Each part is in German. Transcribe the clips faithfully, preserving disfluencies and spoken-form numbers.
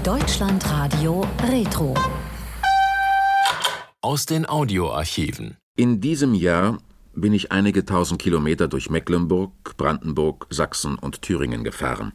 Deutschlandradio Retro. Aus den Audioarchiven. In diesem Jahr bin ich einige tausend Kilometer durch Mecklenburg, Brandenburg, Sachsen und Thüringen gefahren.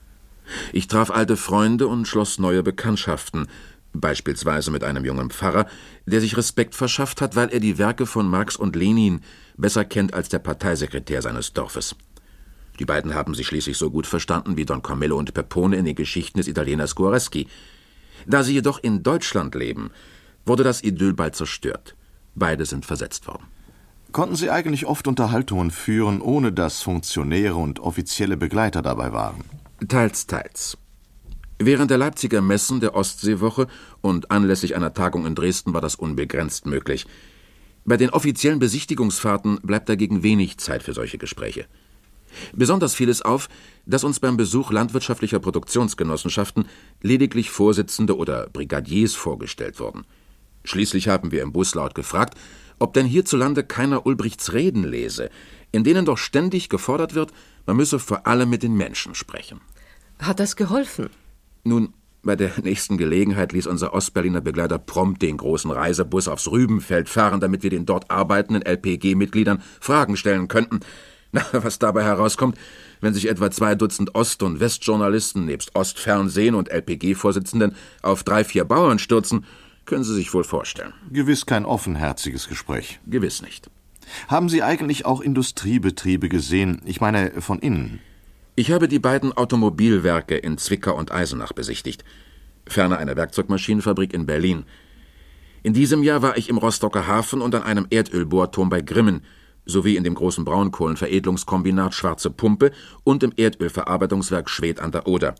Ich traf alte Freunde und schloss neue Bekanntschaften, beispielsweise mit einem jungen Pfarrer, der sich Respekt verschafft hat, weil er die Werke von Marx und Lenin besser kennt als der Parteisekretär seines Dorfes. Die beiden haben sich schließlich so gut verstanden wie Don Carmelo und Peppone in den Geschichten des Italieners Guareschi. Da sie jedoch in Deutschland leben, wurde das Idyll bald zerstört. Beide sind versetzt worden. Konnten Sie eigentlich oft Unterhaltungen führen, ohne dass Funktionäre und offizielle Begleiter dabei waren? Teils, teils. Während der Leipziger Messen der Ostseewoche und anlässlich einer Tagung in Dresden war das unbegrenzt möglich. Bei den offiziellen Besichtigungsfahrten bleibt dagegen wenig Zeit für solche Gespräche. Besonders fiel es auf, dass uns beim Besuch landwirtschaftlicher Produktionsgenossenschaften lediglich Vorsitzende oder Brigadiers vorgestellt wurden. Schließlich haben wir im Bus laut gefragt, ob denn hierzulande keiner Ulbrichts Reden lese, in denen doch ständig gefordert wird, man müsse vor allem mit den Menschen sprechen. Hat das geholfen? Nun, bei der nächsten Gelegenheit ließ unser Ostberliner Begleiter prompt den großen Reisebus aufs Rübenfeld fahren, damit wir den dort arbeitenden L P G-Mitgliedern Fragen stellen könnten. Na, was dabei herauskommt, wenn sich etwa zwei Dutzend Ost- und Westjournalisten nebst Ostfernsehen und L P G-Vorsitzenden auf drei, vier Bauern stürzen, können Sie sich wohl vorstellen. Gewiss kein offenherziges Gespräch. Gewiss nicht. Haben Sie eigentlich auch Industriebetriebe gesehen? Ich meine, von innen. Ich habe die beiden Automobilwerke in Zwickau und Eisenach besichtigt, ferner eine Werkzeugmaschinenfabrik in Berlin. In diesem Jahr war ich im Rostocker Hafen und an einem Erdölbohrturm bei Grimmen, sowie in dem großen Braunkohlenveredelungskombinat Schwarze Pumpe und im Erdölverarbeitungswerk Schwedt an der Oder.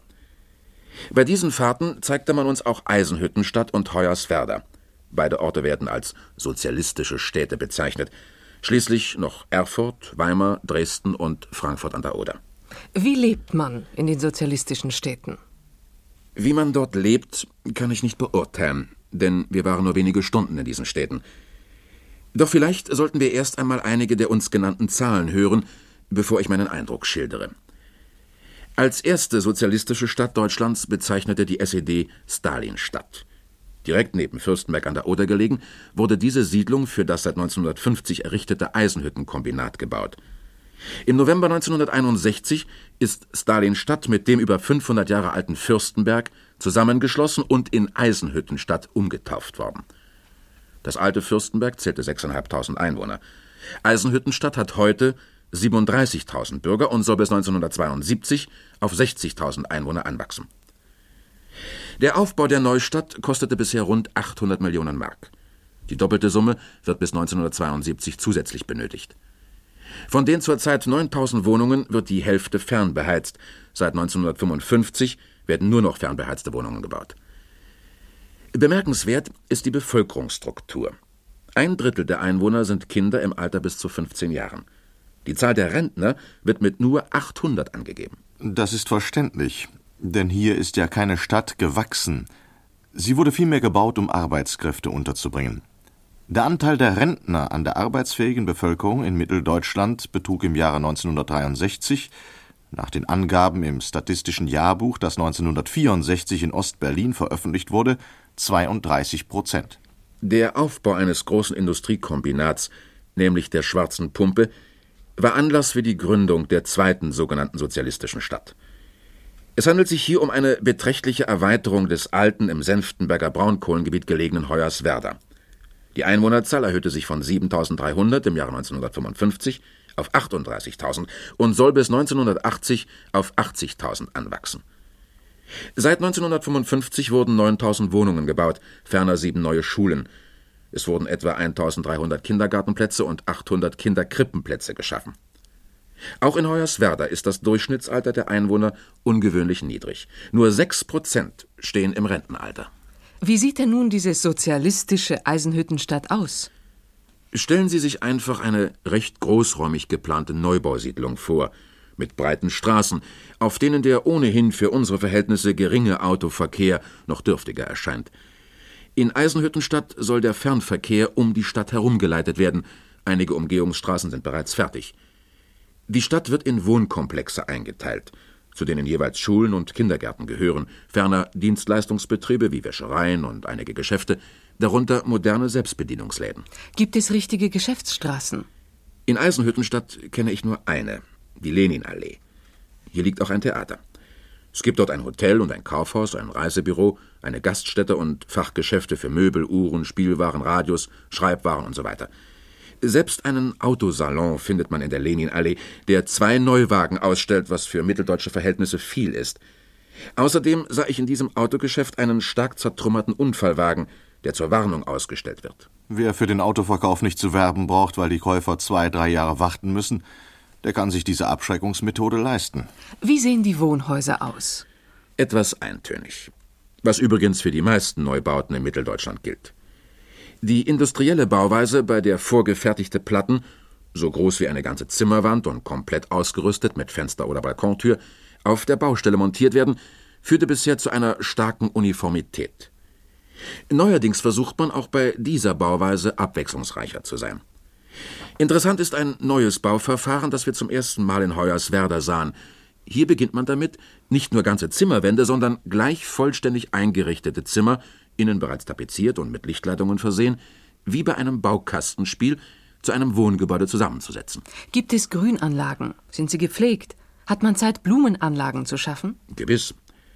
Bei diesen Fahrten zeigte man uns auch Eisenhüttenstadt und Hoyerswerda. Beide Orte werden als sozialistische Städte bezeichnet. Schließlich noch Erfurt, Weimar, Dresden und Frankfurt an der Oder. Wie lebt man in den sozialistischen Städten? Wie man dort lebt, kann ich nicht beurteilen, denn wir waren nur wenige Stunden in diesen Städten. Doch vielleicht sollten wir erst einmal einige der uns genannten Zahlen hören, bevor ich meinen Eindruck schildere. Als erste sozialistische Stadt Deutschlands bezeichnete die S E D Stalinstadt. Direkt neben Fürstenberg an der Oder gelegen, wurde diese Siedlung für das seit neunzehnhundertfünfzig errichtete Eisenhüttenkombinat gebaut. Im November neunzehnhunderteinundsechzig ist Stalinstadt mit dem über fünfhundert Jahre alten Fürstenberg zusammengeschlossen und in Eisenhüttenstadt umgetauft worden. Das alte Fürstenberg zählte sechstausendfünfhundert Einwohner. Eisenhüttenstadt hat heute siebenunddreißigtausend Bürger und soll bis neunzehnhundertzweiundsiebzig auf sechzigtausend Einwohner anwachsen. Der Aufbau der Neustadt kostete bisher rund achthundert Millionen Mark. Die doppelte Summe wird bis neunzehnhundertzweiundsiebzig zusätzlich benötigt. Von den zurzeit neuntausend Wohnungen wird die Hälfte fernbeheizt. Seit neunzehnhundertfünfundfünfzig werden nur noch fernbeheizte Wohnungen gebaut. Bemerkenswert ist die Bevölkerungsstruktur. Ein Drittel der Einwohner sind Kinder im Alter bis zu fünfzehn Jahren. Die Zahl der Rentner wird mit nur achthundert angegeben. Das ist verständlich, denn hier ist ja keine Stadt gewachsen. Sie wurde vielmehr gebaut, um Arbeitskräfte unterzubringen. Der Anteil der Rentner an der arbeitsfähigen Bevölkerung in Mitteldeutschland betrug im Jahre neunzehnhundertdreiundsechzig, nach den Angaben im Statistischen Jahrbuch, das neunzehnhundertvierundsechzig in Ostberlin veröffentlicht wurde, zweiunddreißig Prozent. Der Aufbau eines großen Industriekombinats, nämlich der Schwarzen Pumpe, war Anlass für die Gründung der zweiten sogenannten sozialistischen Stadt. Es handelt sich hier um eine beträchtliche Erweiterung des alten, im Senftenberger Braunkohlengebiet gelegenen Hoyerswerda. Die Einwohnerzahl erhöhte sich von siebentausenddreihundert im Jahre neunzehnhundertfünfundfünfzig auf achtunddreißigtausend und soll bis neunzehnhundertachtzig auf achtzigtausend anwachsen. Seit neunzehnhundertfünfundfünfzig wurden neuntausend Wohnungen gebaut, ferner sieben neue Schulen. Es wurden etwa eintausenddreihundert Kindergartenplätze und achthundert Kinderkrippenplätze geschaffen. Auch in Hoyerswerda ist das Durchschnittsalter der Einwohner ungewöhnlich niedrig. Nur sechs Prozent stehen im Rentenalter. Wie sieht denn nun diese sozialistische Eisenhüttenstadt aus? Stellen Sie sich einfach eine recht großräumig geplante Neubausiedlung vor, mit breiten Straßen, auf denen der ohnehin für unsere Verhältnisse geringe Autoverkehr noch dürftiger erscheint. In Eisenhüttenstadt soll der Fernverkehr um die Stadt herumgeleitet werden. Einige Umgehungsstraßen sind bereits fertig. Die Stadt wird in Wohnkomplexe eingeteilt. zu denen jeweils Schulen und Kindergärten gehören, ferner Dienstleistungsbetriebe wie Wäschereien und einige Geschäfte, darunter moderne Selbstbedienungsläden. Gibt es richtige Geschäftsstraßen? In Eisenhüttenstadt kenne ich nur eine, die Leninallee. Hier liegt auch ein Theater. Es gibt dort ein Hotel und ein Kaufhaus, ein Reisebüro, eine Gaststätte und Fachgeschäfte für Möbel, Uhren, Spielwaren, Radios, Schreibwaren und so weiter. Selbst einen Autosalon findet man in der Leninallee, der zwei Neuwagen ausstellt, was für mitteldeutsche Verhältnisse viel ist. Außerdem sah ich in diesem Autogeschäft einen stark zertrümmerten Unfallwagen, der zur Warnung ausgestellt wird. Wer für den Autoverkauf nicht zu werben braucht, weil die Käufer zwei, drei Jahre warten müssen, der kann sich diese Abschreckungsmethode leisten. Wie sehen die Wohnhäuser aus? Etwas eintönig. Was übrigens für die meisten Neubauten in Mitteldeutschland gilt. Die industrielle Bauweise, bei der vorgefertigte Platten, so groß wie eine ganze Zimmerwand und komplett ausgerüstet mit Fenster oder Balkontür, auf der Baustelle montiert werden, führte bisher zu einer starken Uniformität. Neuerdings versucht man auch bei dieser Bauweise abwechslungsreicher zu sein. Interessant ist ein neues Bauverfahren, das wir zum ersten Mal in Hoyerswerda sahen. Hier beginnt man damit, nicht nur ganze Zimmerwände, sondern gleich vollständig eingerichtete Zimmer, innen bereits tapeziert und mit Lichtleitungen versehen, wie bei einem Baukastenspiel, zu einem Wohngebäude zusammenzusetzen. Gibt es Grünanlagen? Sind sie gepflegt? Hat man Zeit, Blumenanlagen zu schaffen? Gewiss.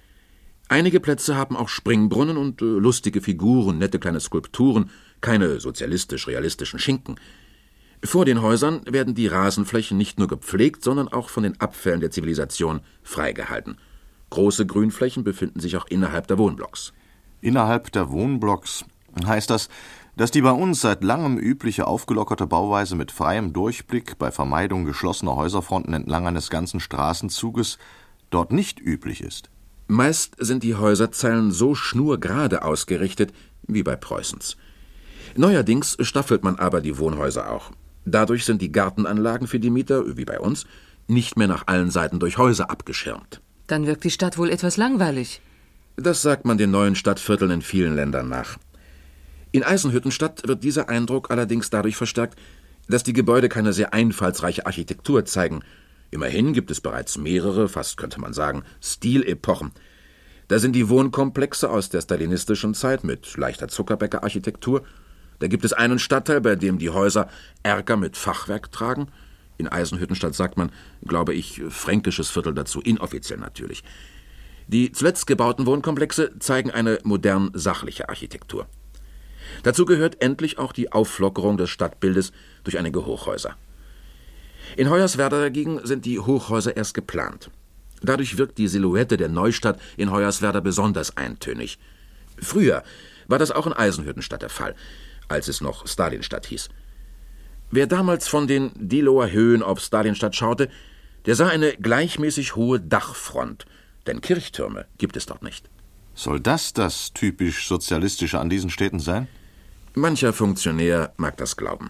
Einige Plätze haben auch Springbrunnen und äh, lustige Figuren, nette kleine Skulpturen, keine sozialistisch-realistischen Schinken. Vor den Häusern werden die Rasenflächen nicht nur gepflegt, sondern auch von den Abfällen der Zivilisation freigehalten. Große Grünflächen befinden sich auch innerhalb der Wohnblocks. Innerhalb der Wohnblocks heißt das, dass die bei uns seit langem übliche aufgelockerte Bauweise mit freiem Durchblick bei Vermeidung geschlossener Häuserfronten entlang eines ganzen Straßenzuges dort nicht üblich ist. Meist sind die Häuserzeilen so schnurgerade ausgerichtet wie bei Preußens. Neuerdings staffelt man aber die Wohnhäuser auch. Dadurch sind die Gartenanlagen für die Mieter, wie bei uns, nicht mehr nach allen Seiten durch Häuser abgeschirmt. Dann wirkt die Stadt wohl etwas langweilig. Das sagt man den neuen Stadtvierteln in vielen Ländern nach. In Eisenhüttenstadt wird dieser Eindruck allerdings dadurch verstärkt, dass die Gebäude keine sehr einfallsreiche Architektur zeigen. Immerhin gibt es bereits mehrere, fast könnte man sagen, Stilepochen. Da sind die Wohnkomplexe aus der stalinistischen Zeit mit leichter Zuckerbäcker-Architektur. Da gibt es einen Stadtteil, bei dem die Häuser Erker mit Fachwerk tragen. In Eisenhüttenstadt sagt man, glaube ich, fränkisches Viertel dazu, inoffiziell natürlich. Die zuletzt gebauten Wohnkomplexe zeigen eine modern sachliche Architektur. Dazu gehört endlich auch die Auflockerung des Stadtbildes durch einige Hochhäuser. In Hoyerswerda dagegen sind die Hochhäuser erst geplant. Dadurch wirkt die Silhouette der Neustadt in Hoyerswerda besonders eintönig. Früher war das auch in Eisenhüttenstadt der Fall, als es noch Stalinstadt hieß. Wer damals von den Diehloer Höhen auf Stalinstadt schaute, der sah eine gleichmäßig hohe Dachfront, denn Kirchtürme gibt es dort nicht. Soll das das typisch Sozialistische an diesen Städten sein? Mancher Funktionär mag das glauben.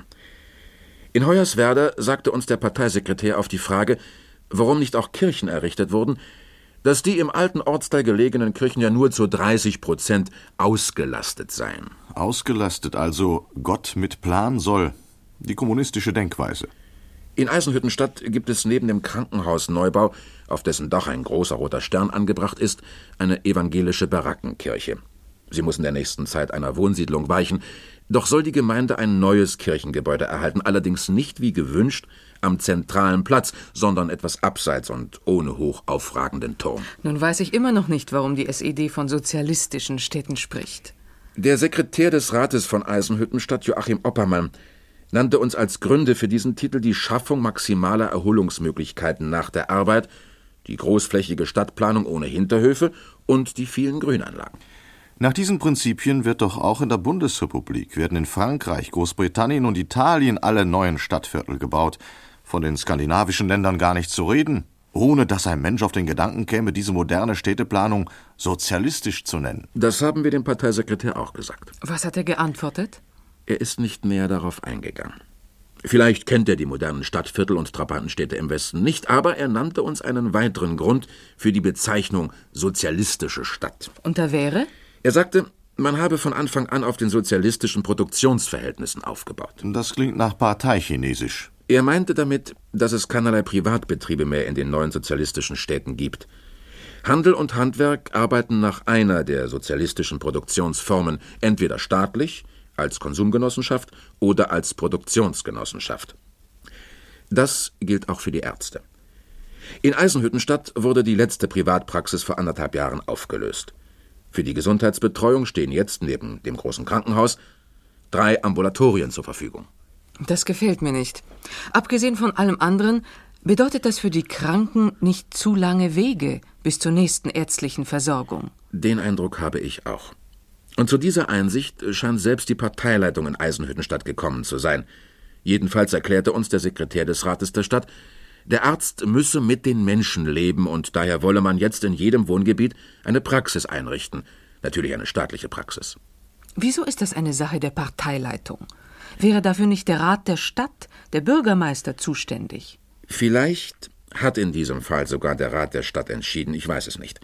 In Hoyerswerda sagte uns der Parteisekretär auf die Frage, warum nicht auch Kirchen errichtet wurden, dass die im alten Ortsteil gelegenen Kirchen ja nur zu dreißig Prozent ausgelastet seien. Ausgelastet, also Gott mit Plan soll. Die kommunistische Denkweise. In Eisenhüttenstadt gibt es neben dem Krankenhausneubau, auf dessen Dach ein großer roter Stern angebracht ist, eine evangelische Barackenkirche. Sie muss in der nächsten Zeit einer Wohnsiedlung weichen, doch soll die Gemeinde ein neues Kirchengebäude erhalten, allerdings nicht wie gewünscht am zentralen Platz, sondern etwas abseits und ohne hoch aufragenden Turm. Nun weiß ich immer noch nicht, warum die S E D von sozialistischen Städten spricht. Der Sekretär des Rates von Eisenhüttenstadt, Joachim Oppermann, nannte uns als Gründe für diesen Titel die Schaffung maximaler Erholungsmöglichkeiten nach der Arbeit, die großflächige Stadtplanung ohne Hinterhöfe und die vielen Grünanlagen. Nach diesen Prinzipien wird doch auch in der Bundesrepublik, werden in Frankreich, Großbritannien und Italien alle neuen Stadtviertel gebaut. Von den skandinavischen Ländern gar nicht zu reden, ohne dass ein Mensch auf den Gedanken käme, diese moderne Städteplanung sozialistisch zu nennen. Das haben wir dem Parteisekretär auch gesagt. Was hat er geantwortet? Er ist nicht näher darauf eingegangen. Vielleicht kennt er die modernen Stadtviertel und Trabantenstädte im Westen nicht, aber er nannte uns einen weiteren Grund für die Bezeichnung sozialistische Stadt. Und da wäre? Er sagte, man habe von Anfang an auf den sozialistischen Produktionsverhältnissen aufgebaut. Das klingt nach Parteichinesisch. Er meinte damit, dass es keinerlei Privatbetriebe mehr in den neuen sozialistischen Städten gibt. Handel und Handwerk arbeiten nach einer der sozialistischen Produktionsformen, entweder staatlich, als Konsumgenossenschaft oder als Produktionsgenossenschaft. Das gilt auch für die Ärzte. In Eisenhüttenstadt wurde die letzte Privatpraxis vor anderthalb Jahren aufgelöst. Für die Gesundheitsbetreuung stehen jetzt neben dem großen Krankenhaus drei Ambulatorien zur Verfügung. Das gefällt mir nicht. Abgesehen von allem anderen bedeutet das für die Kranken nicht zu lange Wege bis zur nächsten ärztlichen Versorgung. Den Eindruck habe ich auch. Und zu dieser Einsicht scheint selbst die Parteileitung in Eisenhüttenstadt gekommen zu sein. Jedenfalls erklärte uns der Sekretär des Rates der Stadt, der Arzt müsse mit den Menschen leben und daher wolle man jetzt in jedem Wohngebiet eine Praxis einrichten. Natürlich eine staatliche Praxis. Wieso ist das eine Sache der Parteileitung? Wäre dafür nicht der Rat der Stadt, der Bürgermeister, zuständig? Vielleicht hat in diesem Fall sogar der Rat der Stadt entschieden, ich weiß es nicht.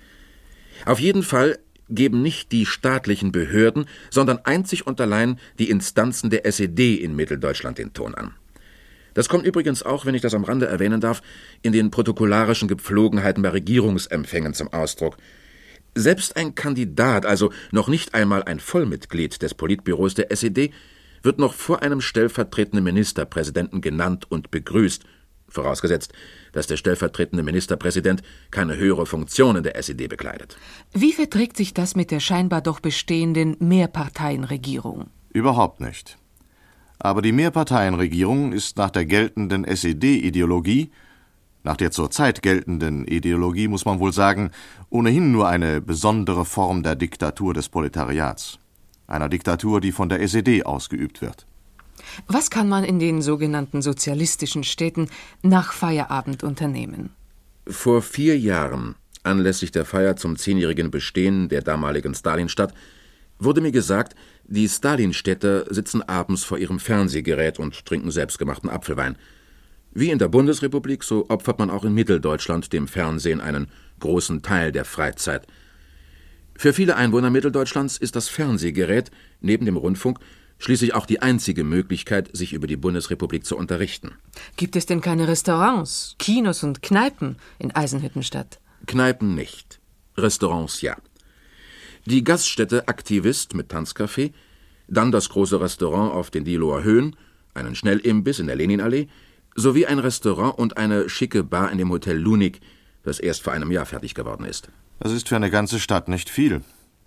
Auf jeden Fall geben nicht die staatlichen Behörden, sondern einzig und allein die Instanzen der S E D in Mitteldeutschland den Ton an. Das kommt übrigens auch, wenn ich das am Rande erwähnen darf, in den protokollarischen Gepflogenheiten bei Regierungsempfängen zum Ausdruck. Selbst ein Kandidat, also noch nicht einmal ein Vollmitglied des Politbüros der S E D, wird noch vor einem stellvertretenden Ministerpräsidenten genannt und begrüßt, vorausgesetzt, dass der stellvertretende Ministerpräsident keine höhere Funktion in der S E D bekleidet. Wie verträgt sich das mit der scheinbar doch bestehenden Mehrparteienregierung? Überhaupt nicht. Aber die Mehrparteienregierung ist nach der geltenden S E D-Ideologie, nach der zurzeit geltenden Ideologie muss man wohl sagen, ohnehin nur eine besondere Form der Diktatur des Proletariats. Einer Diktatur, die von der S E D ausgeübt wird. Was kann man in den sogenannten sozialistischen Städten nach Feierabend unternehmen? Vor vier Jahren, anlässlich der Feier zum zehnjährigen Bestehen der damaligen Stalinstadt, wurde mir gesagt, die Stalinstädter sitzen abends vor ihrem Fernsehgerät und trinken selbstgemachten Apfelwein. Wie in der Bundesrepublik, so opfert man auch in Mitteldeutschland dem Fernsehen einen großen Teil der Freizeit. Für viele Einwohner Mitteldeutschlands ist das Fernsehgerät, neben dem Rundfunk, schließlich auch die einzige Möglichkeit, sich über die Bundesrepublik zu unterrichten. Gibt es denn keine Restaurants, Kinos und Kneipen in Eisenhüttenstadt? Kneipen nicht, Restaurants ja. Die Gaststätte Aktivist mit Tanzcafé, dann das große Restaurant auf den Diehloer Höhen, einen Schnellimbiss in der Leninallee, sowie ein Restaurant und eine schicke Bar in dem Hotel Lunik, das erst vor einem Jahr fertig geworden ist. Das ist für eine ganze Stadt nicht viel.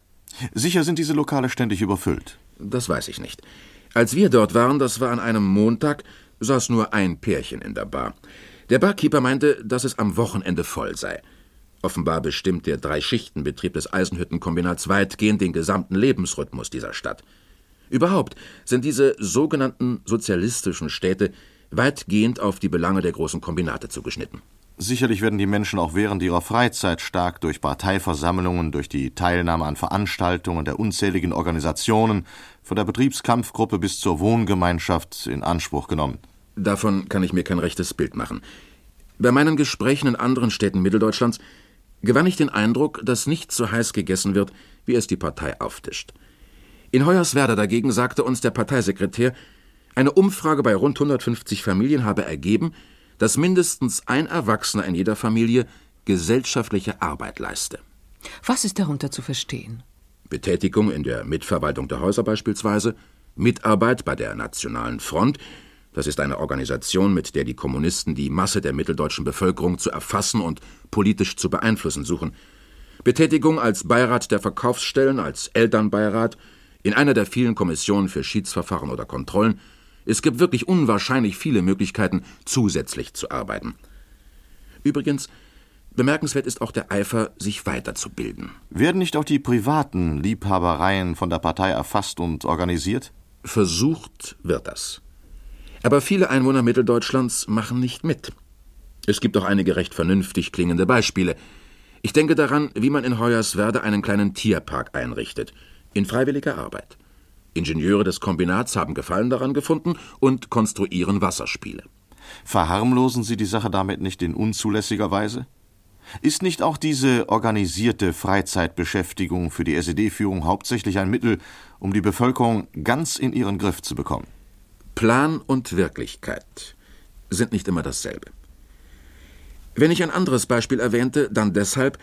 Sicher sind diese Lokale ständig überfüllt. Das weiß ich nicht. Als wir dort waren, das war an einem Montag, saß nur ein Pärchen in der Bar. Der Barkeeper meinte, dass es am Wochenende voll sei. Offenbar bestimmt der Drei-Schichten-Betrieb des Eisenhüttenkombinats weitgehend den gesamten Lebensrhythmus dieser Stadt. Überhaupt sind diese sogenannten sozialistischen Städte weitgehend auf die Belange der großen Kombinate zugeschnitten. Sicherlich werden die Menschen auch während ihrer Freizeit stark durch Parteiversammlungen, durch die Teilnahme an Veranstaltungen der unzähligen Organisationen, von der Betriebskampfgruppe bis zur Wohngemeinschaft in Anspruch genommen. Davon kann ich mir kein rechtes Bild machen. Bei meinen Gesprächen in anderen Städten Mitteldeutschlands gewann ich den Eindruck, dass nicht so heiß gegessen wird, wie es die Partei auftischt. In Hoyerswerda dagegen sagte uns der Parteisekretär, eine Umfrage bei rund hundertfünfzig Familien habe ergeben, dass mindestens ein Erwachsener in jeder Familie gesellschaftliche Arbeit leiste. Was ist darunter zu verstehen? Betätigung in der Mitverwaltung der Häuser beispielsweise, Mitarbeit bei der Nationalen Front, das ist eine Organisation, mit der die Kommunisten die Masse der mitteldeutschen Bevölkerung zu erfassen und politisch zu beeinflussen suchen. Betätigung als Beirat der Verkaufsstellen, als Elternbeirat, in einer der vielen Kommissionen für Schiedsverfahren oder Kontrollen. Es gibt wirklich unwahrscheinlich viele Möglichkeiten, zusätzlich zu arbeiten. Übrigens, bemerkenswert ist auch der Eifer, sich weiterzubilden. Werden nicht auch die privaten Liebhabereien von der Partei erfasst und organisiert? Versucht wird das. Aber viele Einwohner Mitteldeutschlands machen nicht mit. Es gibt auch einige recht vernünftig klingende Beispiele. Ich denke daran, wie man in Hoyerswerda einen kleinen Tierpark einrichtet, in freiwilliger Arbeit. Ingenieure des Kombinats haben Gefallen daran gefunden und konstruieren Wasserspiele. Verharmlosen Sie die Sache damit nicht in unzulässiger Weise? Ist nicht auch diese organisierte Freizeitbeschäftigung für die S E D-Führung hauptsächlich ein Mittel, um die Bevölkerung ganz in ihren Griff zu bekommen? Plan und Wirklichkeit sind nicht immer dasselbe. Wenn ich ein anderes Beispiel erwähnte, dann deshalb,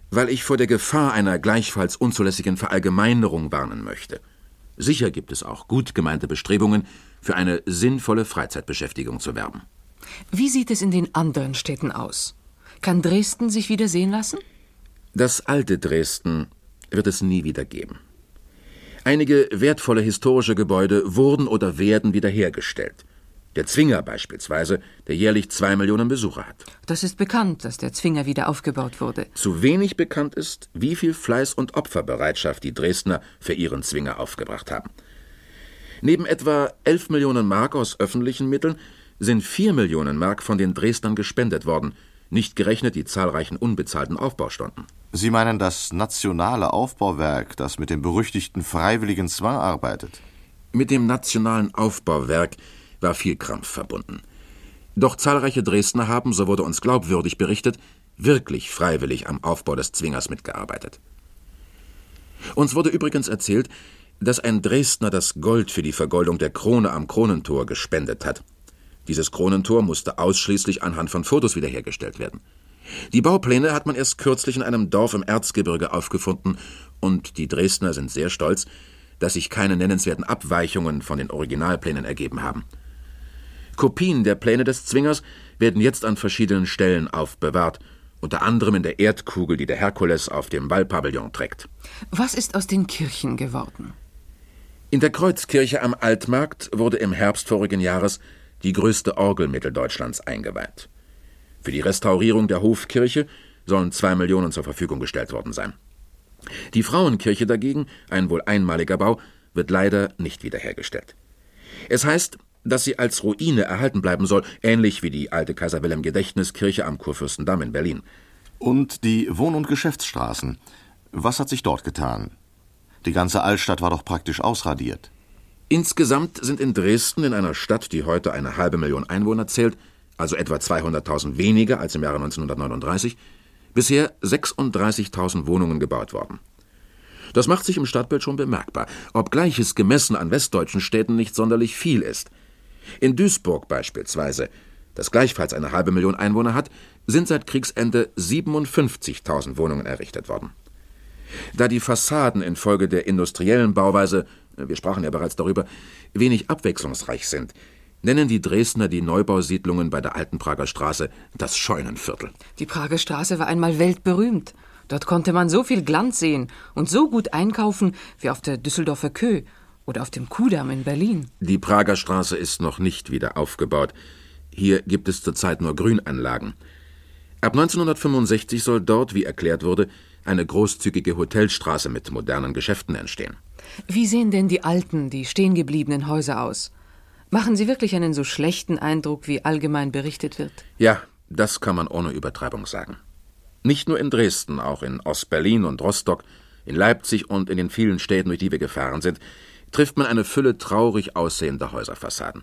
Weil ich vor der Gefahr einer gleichfalls unzulässigen Verallgemeinerung warnen möchte. Sicher gibt es auch gut gemeinte Bestrebungen, für eine sinnvolle Freizeitbeschäftigung zu werben. Wie sieht es in den anderen Städten aus? Kann Dresden sich wieder sehen lassen? Das alte Dresden wird es nie wieder geben. Einige wertvolle historische Gebäude wurden oder werden wiederhergestellt. Der Zwinger beispielsweise, der jährlich zwei Millionen Besucher hat. Das ist bekannt, dass der Zwinger wieder aufgebaut wurde. Zu wenig bekannt ist, wie viel Fleiß und Opferbereitschaft die Dresdner für ihren Zwinger aufgebracht haben. Neben etwa elf Millionen Mark aus öffentlichen Mitteln sind vier Millionen Mark von den Dresdnern gespendet worden, nicht gerechnet die zahlreichen unbezahlten Aufbaustunden. Sie meinen das nationale Aufbauwerk, das mit dem berüchtigten freiwilligen Zwang arbeitet? Mit dem nationalen Aufbauwerk war viel Krampf verbunden. Doch zahlreiche Dresdner haben, so wurde uns glaubwürdig berichtet, wirklich freiwillig am Aufbau des Zwingers mitgearbeitet. Uns wurde übrigens erzählt, dass ein Dresdner das Gold für die Vergoldung der Krone am Kronentor gespendet hat. Dieses Kronentor musste ausschließlich anhand von Fotos wiederhergestellt werden. Die Baupläne hat man erst kürzlich in einem Dorf im Erzgebirge aufgefunden und die Dresdner sind sehr stolz, dass sich keine nennenswerten Abweichungen von den Originalplänen ergeben haben. Kopien der Pläne des Zwingers werden jetzt an verschiedenen Stellen aufbewahrt, unter anderem in der Erdkugel, die der Herkules auf dem Wallpavillon trägt. Was ist aus den Kirchen geworden? In der Kreuzkirche am Altmarkt wurde im Herbst vorigen Jahres die größte Orgel Mitteldeutschlands eingeweiht. Für die Restaurierung der Hofkirche sollen zwei Millionen zur Verfügung gestellt worden sein. Die Frauenkirche dagegen, ein wohl einmaliger Bau, wird leider nicht wiederhergestellt. Es heißt, dass sie als Ruine erhalten bleiben soll, ähnlich wie die alte Kaiser-Wilhelm-Gedächtniskirche am Kurfürstendamm in Berlin. Und die Wohn- und Geschäftsstraßen. Was hat sich dort getan? Die ganze Altstadt war doch praktisch ausradiert. Insgesamt sind in Dresden, in einer Stadt, die heute eine halbe Million Einwohner zählt, also etwa zweihunderttausend weniger als im Jahre neunzehnhundertneununddreißig, bisher sechsunddreißigtausend Wohnungen gebaut worden. Das macht sich im Stadtbild schon bemerkbar, obgleich es gemessen an westdeutschen Städten nicht sonderlich viel ist. In Duisburg beispielsweise, das gleichfalls eine halbe Million Einwohner hat, sind seit Kriegsende siebenundfünfzigtausend Wohnungen errichtet worden. Da die Fassaden infolge der industriellen Bauweise, wir sprachen ja bereits darüber, wenig abwechslungsreich sind, nennen die Dresdner die Neubausiedlungen bei der alten Prager Straße das Scheunenviertel. Die Prager Straße war einmal weltberühmt. Dort konnte man so viel Glanz sehen und so gut einkaufen wie auf der Düsseldorfer Kö oder auf dem Kudamm in Berlin. Die Prager Straße ist noch nicht wieder aufgebaut. Hier gibt es zurzeit nur Grünanlagen. Ab neunzehnhundertfünfundsechzig soll dort, wie erklärt wurde, eine großzügige Hotelstraße mit modernen Geschäften entstehen. Wie sehen denn die alten, die stehengebliebenen Häuser aus? Machen sie wirklich einen so schlechten Eindruck, wie allgemein berichtet wird? Ja, das kann man ohne Übertreibung sagen. Nicht nur in Dresden, auch in Ostberlin und Rostock, in Leipzig und in den vielen Städten, durch die wir gefahren sind, trifft man eine Fülle traurig aussehender Häuserfassaden.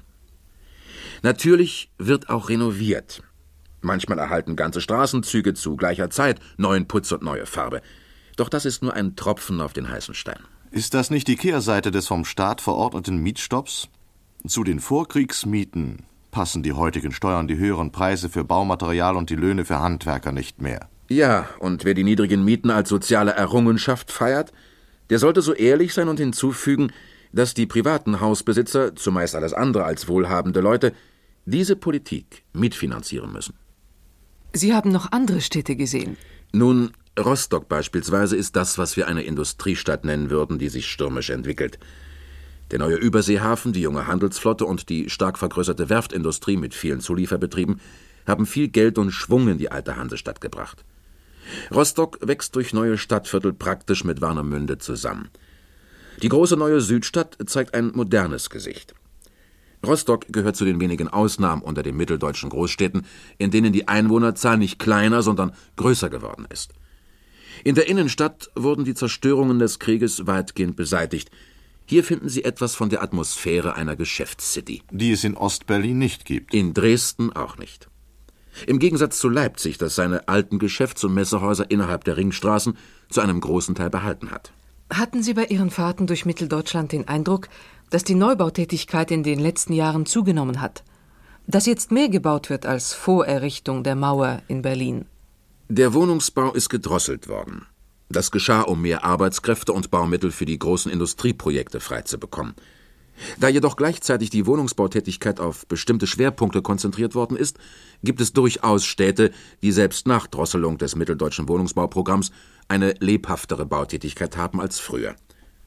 Natürlich wird auch renoviert. Manchmal erhalten ganze Straßenzüge zu gleicher Zeit neuen Putz und neue Farbe. Doch das ist nur ein Tropfen auf den heißen Stein. Ist das nicht die Kehrseite des vom Staat verordneten Mietstopps? Zu den Vorkriegsmieten passen die heutigen Steuern, die höheren Preise für Baumaterial und die Löhne für Handwerker nicht mehr. Ja, und wer die niedrigen Mieten als soziale Errungenschaft feiert, der sollte so ehrlich sein und hinzufügen, dass die privaten Hausbesitzer, zumeist alles andere als wohlhabende Leute, diese Politik mitfinanzieren müssen. Sie haben noch andere Städte gesehen. Nun, Rostock beispielsweise ist das, was wir eine Industriestadt nennen würden, die sich stürmisch entwickelt. Der neue Überseehafen, die junge Handelsflotte und die stark vergrößerte Werftindustrie mit vielen Zulieferbetrieben haben viel Geld und Schwung in die alte Hansestadt gebracht. Rostock wächst durch neue Stadtviertel praktisch mit Warnemünde zusammen. Die große neue Südstadt zeigt ein modernes Gesicht. Rostock gehört zu den wenigen Ausnahmen unter den mitteldeutschen Großstädten, in denen die Einwohnerzahl nicht kleiner, sondern größer geworden ist. In der Innenstadt wurden die Zerstörungen des Krieges weitgehend beseitigt. Hier finden Sie etwas von der Atmosphäre einer Geschäftscity. Die es in Ostberlin nicht gibt. In Dresden auch nicht. Im Gegensatz zu Leipzig, das seine alten Geschäfts- und Messehäuser innerhalb der Ringstraßen zu einem großen Teil behalten hat. Hatten Sie bei Ihren Fahrten durch Mitteldeutschland den Eindruck, dass die Neubautätigkeit in den letzten Jahren zugenommen hat? Dass jetzt mehr gebaut wird als vor Errichtung der Mauer in Berlin? Der Wohnungsbau ist gedrosselt worden. Das geschah, um mehr Arbeitskräfte und Baumittel für die großen Industrieprojekte freizubekommen. Da jedoch gleichzeitig die Wohnungsbautätigkeit auf bestimmte Schwerpunkte konzentriert worden ist, gibt es durchaus Städte, die selbst nach Drosselung des mitteldeutschen Wohnungsbauprogramms eine lebhaftere Bautätigkeit haben als früher.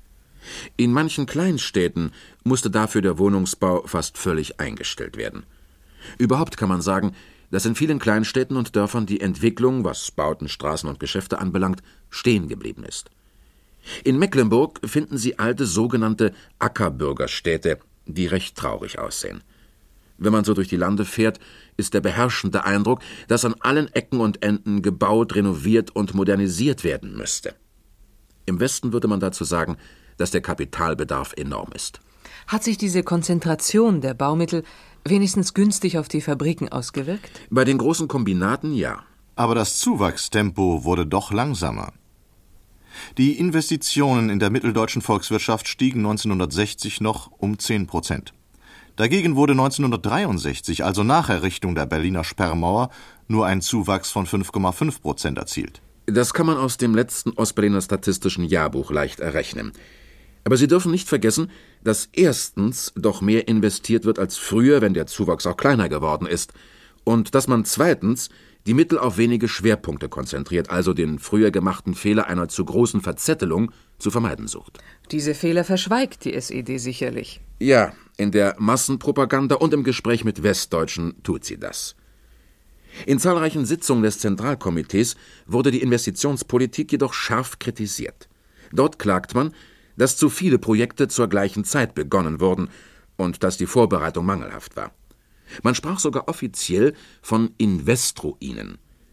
In manchen Kleinstädten musste dafür der Wohnungsbau fast völlig eingestellt werden. Überhaupt kann man sagen, dass in vielen Kleinstädten und Dörfern die Entwicklung, was Bauten, Straßen und Geschäfte anbelangt, stehen geblieben ist. In Mecklenburg finden Sie alte sogenannte Ackerbürgerstädte, die recht traurig aussehen. Wenn man so durch die Lande fährt, ist der beherrschende Eindruck, dass an allen Ecken und Enden gebaut, renoviert und modernisiert werden müsste. Im Westen würde man dazu sagen, dass der Kapitalbedarf enorm ist. Hat sich diese Konzentration der Baumittel wenigstens günstig auf die Fabriken ausgewirkt? Bei den großen Kombinaten ja. Aber das Zuwachstempo wurde doch langsamer. Die Investitionen in der mitteldeutschen Volkswirtschaft stiegen neunzehnhundertsechzig noch um zehn Prozent. Dagegen wurde neunzehnhundertdreiundsechzig, also nach Errichtung der Berliner Sperrmauer, nur ein Zuwachs von fünf Komma fünf Prozent erzielt. Das kann man aus dem letzten Ostberliner statistischen Jahrbuch leicht errechnen. Aber Sie dürfen nicht vergessen, dass erstens doch mehr investiert wird als früher, wenn der Zuwachs auch kleiner geworden ist, und dass man zweitens die Mittel auf wenige Schwerpunkte konzentriert, also den früher gemachten Fehler einer zu großen Verzettelung zu vermeiden sucht. Diese Fehler verschweigt die S E D sicherlich. Ja, in der Massenpropaganda und im Gespräch mit Westdeutschen tut sie das. In zahlreichen Sitzungen des Zentralkomitees wurde die Investitionspolitik jedoch scharf kritisiert. Dort klagt man, dass zu viele Projekte zur gleichen Zeit begonnen wurden und dass die Vorbereitung mangelhaft war. Man sprach sogar offiziell von Investroinen.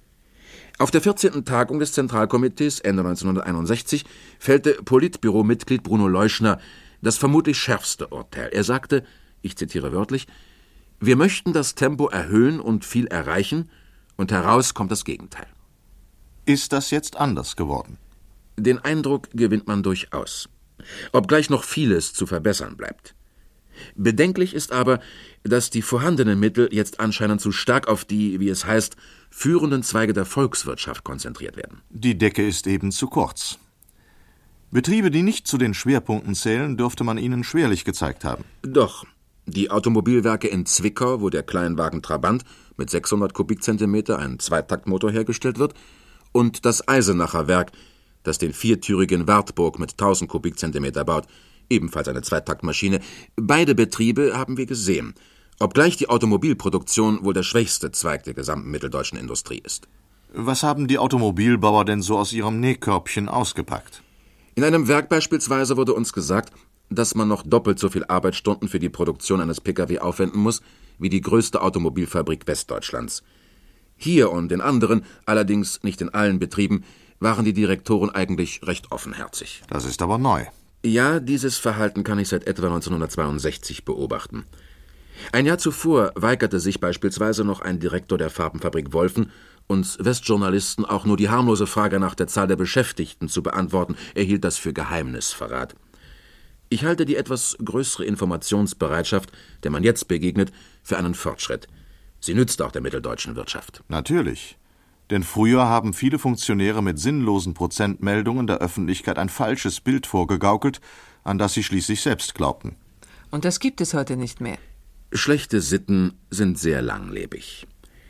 Auf der vierzehnten Tagung des Zentralkomitees Ende neunzehnhunderteinundsechzig fällte Politbüromitglied Bruno Leuschner das vermutlich schärfste Urteil. Er sagte, ich zitiere wörtlich, wir möchten das Tempo erhöhen und viel erreichen, und heraus kommt das Gegenteil. Ist das jetzt anders geworden? Den Eindruck gewinnt man durchaus, obgleich noch vieles zu verbessern bleibt. Bedenklich ist aber, dass die vorhandenen Mittel jetzt anscheinend zu stark auf die, wie es heißt, führenden Zweige der Volkswirtschaft konzentriert werden. Die Decke ist eben zu kurz. Betriebe, die nicht zu den Schwerpunkten zählen, dürfte man ihnen schwerlich gezeigt haben. Doch, die Automobilwerke in Zwickau, wo der Kleinwagen Trabant mit sechshundert Kubikzentimeter, ein Zweitaktmotor, hergestellt wird, und das Eisenacher Werk, das den viertürigen Wartburg mit tausend Kubikzentimeter baut, ebenfalls eine Zweitaktmaschine. Beide Betriebe haben wir gesehen, obgleich die Automobilproduktion wohl der schwächste Zweig der gesamten mitteldeutschen Industrie ist. Was haben die Automobilbauer denn so aus ihrem Nähkörbchen ausgepackt? In einem Werk beispielsweise wurde uns gesagt, dass man noch doppelt so viel Arbeitsstunden für die Produktion eines Pkw aufwenden muss, wie die größte Automobilfabrik Westdeutschlands. Hier und in anderen, allerdings nicht in allen Betrieben, waren die Direktoren eigentlich recht offenherzig. Das ist aber neu. Ja, dieses Verhalten kann ich seit etwa neunzehnhundertzweiundsechzig beobachten. Ein Jahr zuvor weigerte sich beispielsweise noch ein Direktor der Farbenfabrik Wolfen, uns Westjournalisten auch nur die harmlose Frage nach der Zahl der Beschäftigten zu beantworten. Er hielt das für Geheimnisverrat. Ich halte die etwas größere Informationsbereitschaft, der man jetzt begegnet, für einen Fortschritt. Sie nützt auch der mitteldeutschen Wirtschaft. Natürlich. Denn früher haben viele Funktionäre mit sinnlosen Prozentmeldungen der Öffentlichkeit ein falsches Bild vorgegaukelt, an das sie schließlich selbst glaubten. Und das gibt es heute nicht mehr. Schlechte Sitten sind sehr langlebig.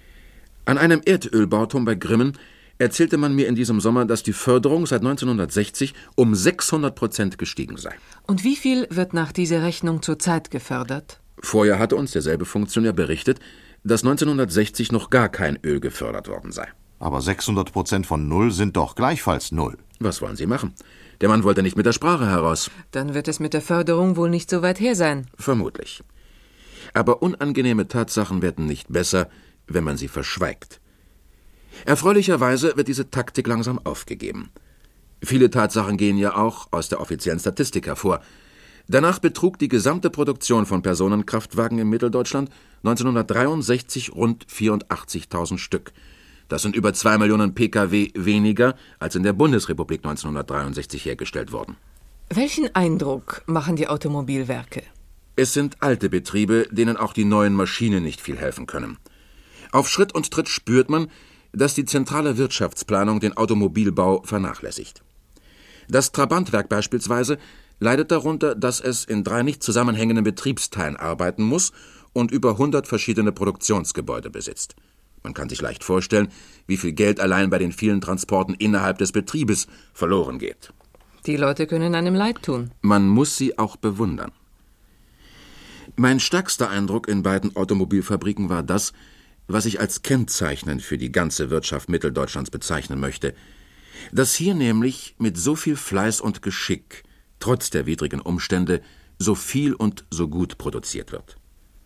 An einem Erdölbauturm bei Grimmen erzählte man mir in diesem Sommer, dass die Förderung seit neunzehnhundertsechzig um sechshundert Prozent gestiegen sei. Und wie viel wird nach dieser Rechnung zurzeit gefördert? Vorher hatte uns derselbe Funktionär berichtet, dass neunzehnhundertsechzig noch gar kein Öl gefördert worden sei. Aber sechshundert Prozent von Null sind doch gleichfalls Null. Was wollen Sie machen? Der Mann wollte nicht mit der Sprache heraus. Dann wird es mit der Förderung wohl nicht so weit her sein. Vermutlich. Aber unangenehme Tatsachen werden nicht besser, wenn man sie verschweigt. Erfreulicherweise wird diese Taktik langsam aufgegeben. Viele Tatsachen gehen ja auch aus der offiziellen Statistik hervor. Danach betrug die gesamte Produktion von Personenkraftwagen in Mitteldeutschland neunzehnhundertdreiundsechzig rund vierundachtzigtausend Stück. Das sind über zwei Millionen Pkw weniger, als in der Bundesrepublik neunzehnhundertdreiundsechzig hergestellt wurden. Welchen Eindruck machen die Automobilwerke? Es sind alte Betriebe, denen auch die neuen Maschinen nicht viel helfen können. Auf Schritt und Tritt spürt man, dass die zentrale Wirtschaftsplanung den Automobilbau vernachlässigt. Das Trabantwerk beispielsweise leidet darunter, dass es in drei nicht zusammenhängenden Betriebsteilen arbeiten muss und über hundert verschiedene Produktionsgebäude besitzt. Man kann sich leicht vorstellen, wie viel Geld allein bei den vielen Transporten innerhalb des Betriebes verloren geht. Die Leute können einem leid tun. Man muss sie auch bewundern. Mein stärkster Eindruck in beiden Automobilfabriken war das, was ich als kennzeichnend für die ganze Wirtschaft Mitteldeutschlands bezeichnen möchte, dass hier nämlich mit so viel Fleiß und Geschick, trotz der widrigen Umstände, so viel und so gut produziert wird.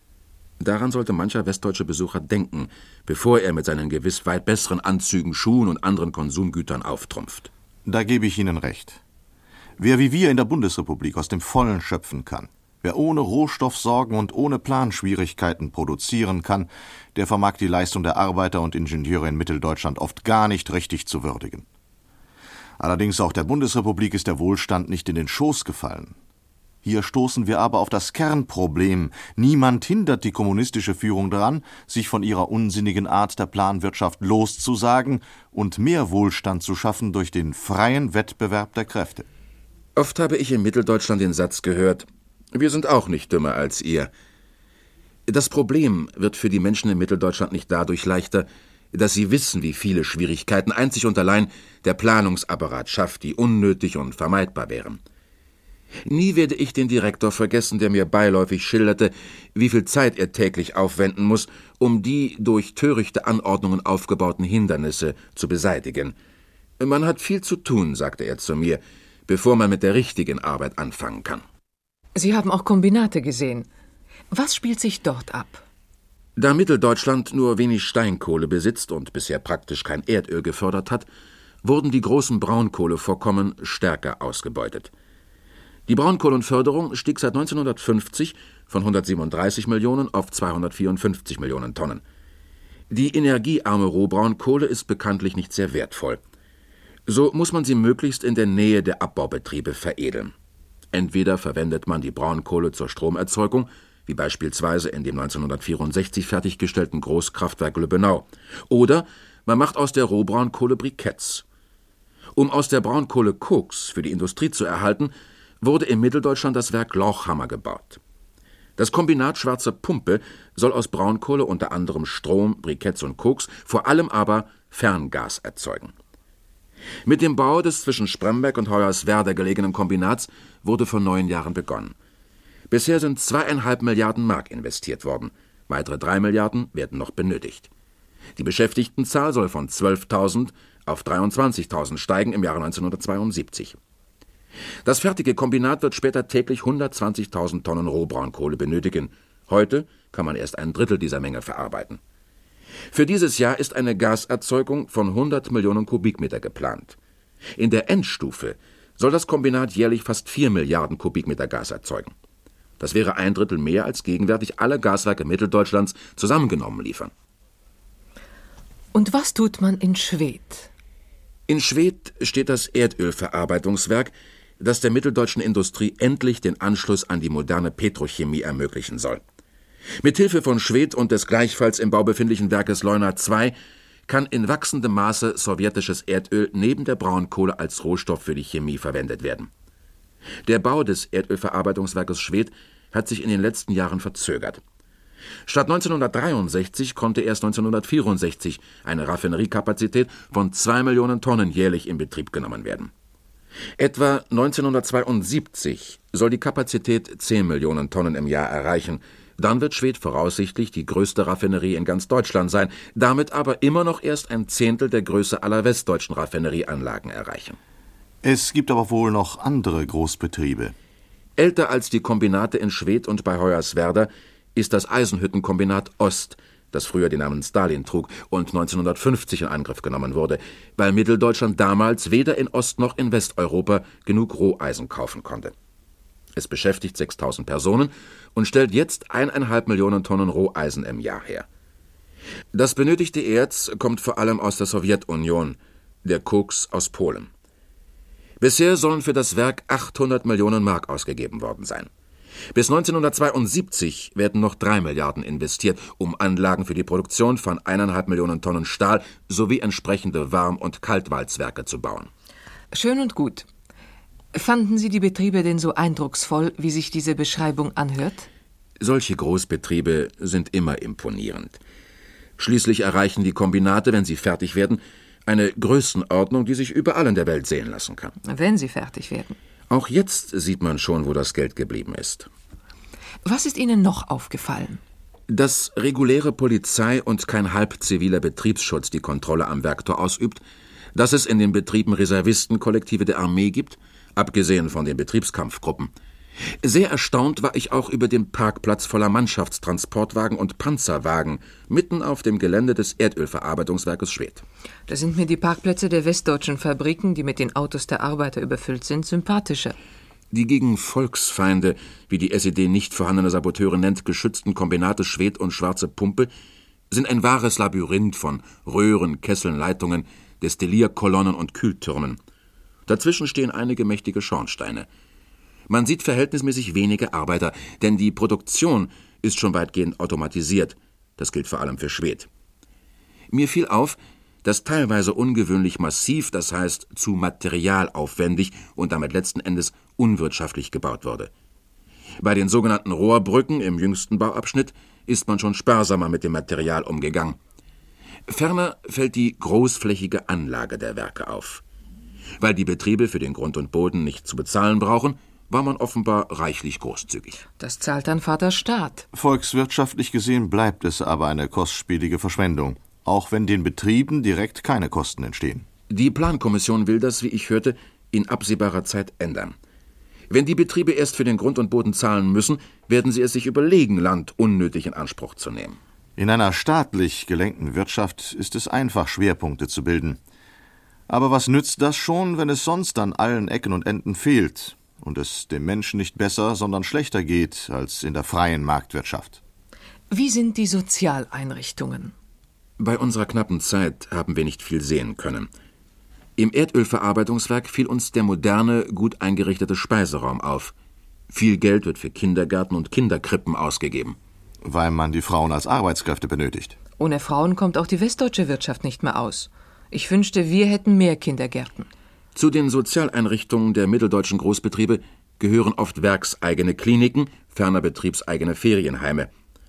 Daran sollte mancher westdeutsche Besucher denken, bevor er mit seinen gewiss weit besseren Anzügen, Schuhen und anderen Konsumgütern auftrumpft. Da gebe ich Ihnen recht. Wer wie wir in der Bundesrepublik aus dem Vollen schöpfen kann, wer ohne Rohstoffsorgen und ohne Planschwierigkeiten produzieren kann, der vermag die Leistung der Arbeiter und Ingenieure in Mitteldeutschland oft gar nicht richtig zu würdigen. Allerdings auch der Bundesrepublik ist der Wohlstand nicht in den Schoß gefallen. Hier stoßen wir aber auf das Kernproblem. Niemand hindert die kommunistische Führung daran, sich von ihrer unsinnigen Art der Planwirtschaft loszusagen und mehr Wohlstand zu schaffen durch den freien Wettbewerb der Kräfte. Oft habe ich in Mitteldeutschland den Satz gehört, wir sind auch nicht dümmer als ihr. Das Problem wird für die Menschen in Mitteldeutschland nicht dadurch leichter, dass sie wissen, wie viele Schwierigkeiten einzig und allein der Planungsapparat schafft, die unnötig und vermeidbar wären. Nie werde ich den Direktor vergessen, der mir beiläufig schilderte, wie viel Zeit er täglich aufwenden muss, um die durch törichte Anordnungen aufgebauten Hindernisse zu beseitigen. Man hat viel zu tun, sagte er zu mir, bevor man mit der richtigen Arbeit anfangen kann. Sie haben auch Kombinate gesehen. Was spielt sich dort ab? Da Mitteldeutschland nur wenig Steinkohle besitzt und bisher praktisch kein Erdöl gefördert hat, wurden die großen Braunkohlevorkommen stärker ausgebeutet. Die Braunkohlenförderung stieg seit neunzehnhundertfünfzig von hundertsiebenunddreißig Millionen auf zweihundertvierundfünfzig Millionen Tonnen. Die energiearme Rohbraunkohle ist bekanntlich nicht sehr wertvoll. So muss man sie möglichst in der Nähe der Abbaubetriebe veredeln. Entweder verwendet man die Braunkohle zur Stromerzeugung, wie beispielsweise in dem neunzehnhundertvierundsechzig fertiggestellten Großkraftwerk Lübbenau, oder man macht aus der Rohbraunkohle Briketts. Um aus der Braunkohle Koks für die Industrie zu erhalten, wurde in Mitteldeutschland das Werk Lauchhammer gebaut. Das Kombinat Schwarze Pumpe soll aus Braunkohle unter anderem Strom, Briketts und Koks, vor allem aber Ferngas erzeugen. Mit dem Bau des zwischen Spremberg und Hoyerswerda gelegenen Kombinats wurde vor neun Jahren begonnen. Bisher sind zweieinhalb Milliarden Mark investiert worden. Weitere drei Milliarden werden noch benötigt. Die Beschäftigtenzahl soll von zwölftausend auf dreiundzwanzigtausend steigen im Jahre neunzehnhundertzweiundsiebzig. Das fertige Kombinat wird später täglich hundertzwanzigtausend Tonnen Rohbraunkohle benötigen. Heute kann man erst ein Drittel dieser Menge verarbeiten. Für dieses Jahr ist eine Gaserzeugung von hundert Millionen Kubikmeter geplant. In der Endstufe soll das Kombinat jährlich fast vier Milliarden Kubikmeter Gas erzeugen. Das wäre ein Drittel mehr, als gegenwärtig alle Gaswerke Mitteldeutschlands zusammengenommen liefern. Und was tut man in Schwedt? In Schwedt steht das Erdölverarbeitungswerk, das der mitteldeutschen Industrie endlich den Anschluss an die moderne Petrochemie ermöglichen soll. Mit Hilfe von Schwedt und des gleichfalls im Bau befindlichen Werkes Leuna zwei kann in wachsendem Maße sowjetisches Erdöl neben der Braunkohle als Rohstoff für die Chemie verwendet werden. Der Bau des Erdölverarbeitungswerkes Schwedt hat sich in den letzten Jahren verzögert. Statt neunzehnhundertdreiundsechzig konnte erst neunzehnhundertvierundsechzig eine Raffineriekapazität von zwei Millionen Tonnen jährlich in Betrieb genommen werden. Etwa neunzehnhundertzweiundsiebzig soll die Kapazität zehn Millionen Tonnen im Jahr erreichen. Dann wird Schwedt voraussichtlich die größte Raffinerie in ganz Deutschland sein, damit aber immer noch erst ein Zehntel der Größe aller westdeutschen Raffinerieanlagen erreichen. Es gibt aber wohl noch andere Großbetriebe. Älter als die Kombinate in Schwedt und bei Hoyerswerda ist das Eisenhüttenkombinat Ost, das früher den Namen Stalin trug und neunzehnhundertfünfzig in Angriff genommen wurde, weil Mitteldeutschland damals weder in Ost- noch in Westeuropa genug Roheisen kaufen konnte. Es beschäftigt sechstausend Personen und stellt jetzt eineinhalb Millionen Tonnen Roheisen im Jahr her. Das benötigte Erz kommt vor allem aus der Sowjetunion, der Koks aus Polen. Bisher sollen für das Werk achthundert Millionen Mark ausgegeben worden sein. Bis neunzehnhundertzweiundsiebzig werden noch drei Milliarden investiert, um Anlagen für die Produktion von eineinhalb Millionen Tonnen Stahl sowie entsprechende Warm- und Kaltwalzwerke zu bauen. Schön und gut. Fanden Sie die Betriebe denn so eindrucksvoll, wie sich diese Beschreibung anhört? Solche Großbetriebe sind immer imponierend. Schließlich erreichen die Kombinate, wenn sie fertig werden, eine Größenordnung, die sich überall in der Welt sehen lassen kann. Wenn sie fertig werden. Auch jetzt sieht man schon, wo das Geld geblieben ist. Was ist Ihnen noch aufgefallen? Dass reguläre Polizei und kein halbziviler Betriebsschutz die Kontrolle am Werktor ausübt, dass es in den Betrieben Reservistenkollektive der Armee gibt, abgesehen von den Betriebskampfgruppen. Sehr erstaunt war ich auch über den Parkplatz voller Mannschaftstransportwagen und Panzerwagen mitten auf dem Gelände des Erdölverarbeitungswerkes Schwedt. Da sind mir die Parkplätze der westdeutschen Fabriken, die mit den Autos der Arbeiter überfüllt sind, sympathischer. Die gegen Volksfeinde, wie die S E D nicht vorhandene Saboteure nennt, geschützten Kombinate Schwedt und Schwarze Pumpe sind ein wahres Labyrinth von Röhren, Kesseln, Leitungen, Destillierkolonnen und Kühltürmen. Dazwischen stehen einige mächtige Schornsteine. Man sieht verhältnismäßig wenige Arbeiter, denn die Produktion ist schon weitgehend automatisiert. Das gilt vor allem für Schwedt. Mir fiel auf, dass teilweise ungewöhnlich massiv, das heißt zu materialaufwendig und damit letzten Endes unwirtschaftlich gebaut wurde. Bei den sogenannten Rohrbrücken im jüngsten Bauabschnitt ist man schon sparsamer mit dem Material umgegangen. Ferner fällt die großflächige Anlage der Werke auf. Weil die Betriebe für den Grund und Boden nicht zu bezahlen brauchen, war man offenbar reichlich großzügig. Das zahlt dann Vater Staat. Volkswirtschaftlich gesehen bleibt es aber eine kostspielige Verschwendung, auch wenn den Betrieben direkt keine Kosten entstehen. Die Plankommission will das, wie ich hörte, in absehbarer Zeit ändern. Wenn die Betriebe erst für den Grund und Boden zahlen müssen, werden sie es sich überlegen, Land unnötig in Anspruch zu nehmen. In einer staatlich gelenkten Wirtschaft ist es einfach, Schwerpunkte zu bilden. Aber was nützt das schon, wenn es sonst an allen Ecken und Enden fehlt und es dem Menschen nicht besser, sondern schlechter geht als in der freien Marktwirtschaft? Wie sind die Sozialeinrichtungen? Bei unserer knappen Zeit haben wir nicht viel sehen können. Im Erdölverarbeitungswerk fiel uns der moderne, gut eingerichtete Speiseraum auf. Viel Geld wird für Kindergärten und Kinderkrippen ausgegeben. Weil man die Frauen als Arbeitskräfte benötigt. Ohne Frauen kommt auch die westdeutsche Wirtschaft nicht mehr aus. Ich wünschte, wir hätten mehr Kindergärten. Zu den Sozialeinrichtungen der mitteldeutschen Großbetriebe gehören oft werkseigene Kliniken, ferner betriebseigene Ferienheime.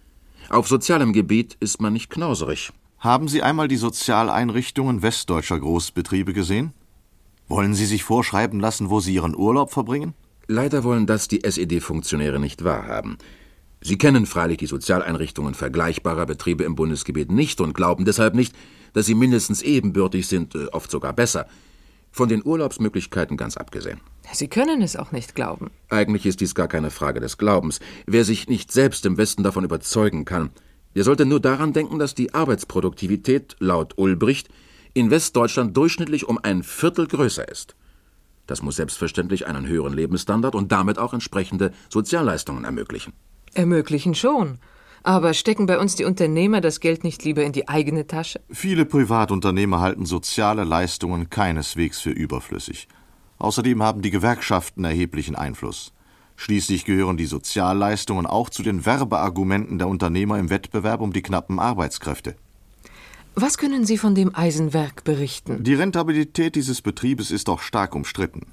Auf sozialem Gebiet ist man nicht knauserig. Haben Sie einmal die Sozialeinrichtungen westdeutscher Großbetriebe gesehen? Wollen Sie sich vorschreiben lassen, wo Sie Ihren Urlaub verbringen? Leider wollen das die S E D-Funktionäre nicht wahrhaben. Sie kennen freilich die Sozialeinrichtungen vergleichbarer Betriebe im Bundesgebiet nicht und glauben deshalb nicht, dass sie mindestens ebenbürtig sind, oft sogar besser. Von den Urlaubsmöglichkeiten ganz abgesehen. Sie können es auch nicht glauben. Eigentlich ist dies gar keine Frage des Glaubens. Wer sich nicht selbst im Westen davon überzeugen kann, der sollte nur daran denken, dass die Arbeitsproduktivität, laut Ulbricht, in Westdeutschland durchschnittlich um ein Viertel größer ist. Das muss selbstverständlich einen höheren Lebensstandard und damit auch entsprechende Sozialleistungen ermöglichen. Ermöglichen schon. Aber stecken bei uns die Unternehmer das Geld nicht lieber in die eigene Tasche? Viele Privatunternehmer halten soziale Leistungen keineswegs für überflüssig. Außerdem haben die Gewerkschaften erheblichen Einfluss. Schließlich gehören die Sozialleistungen auch zu den Werbeargumenten der Unternehmer im Wettbewerb um die knappen Arbeitskräfte. Was können Sie von dem Eisenwerk berichten? Die Rentabilität dieses Betriebes ist auch stark umstritten.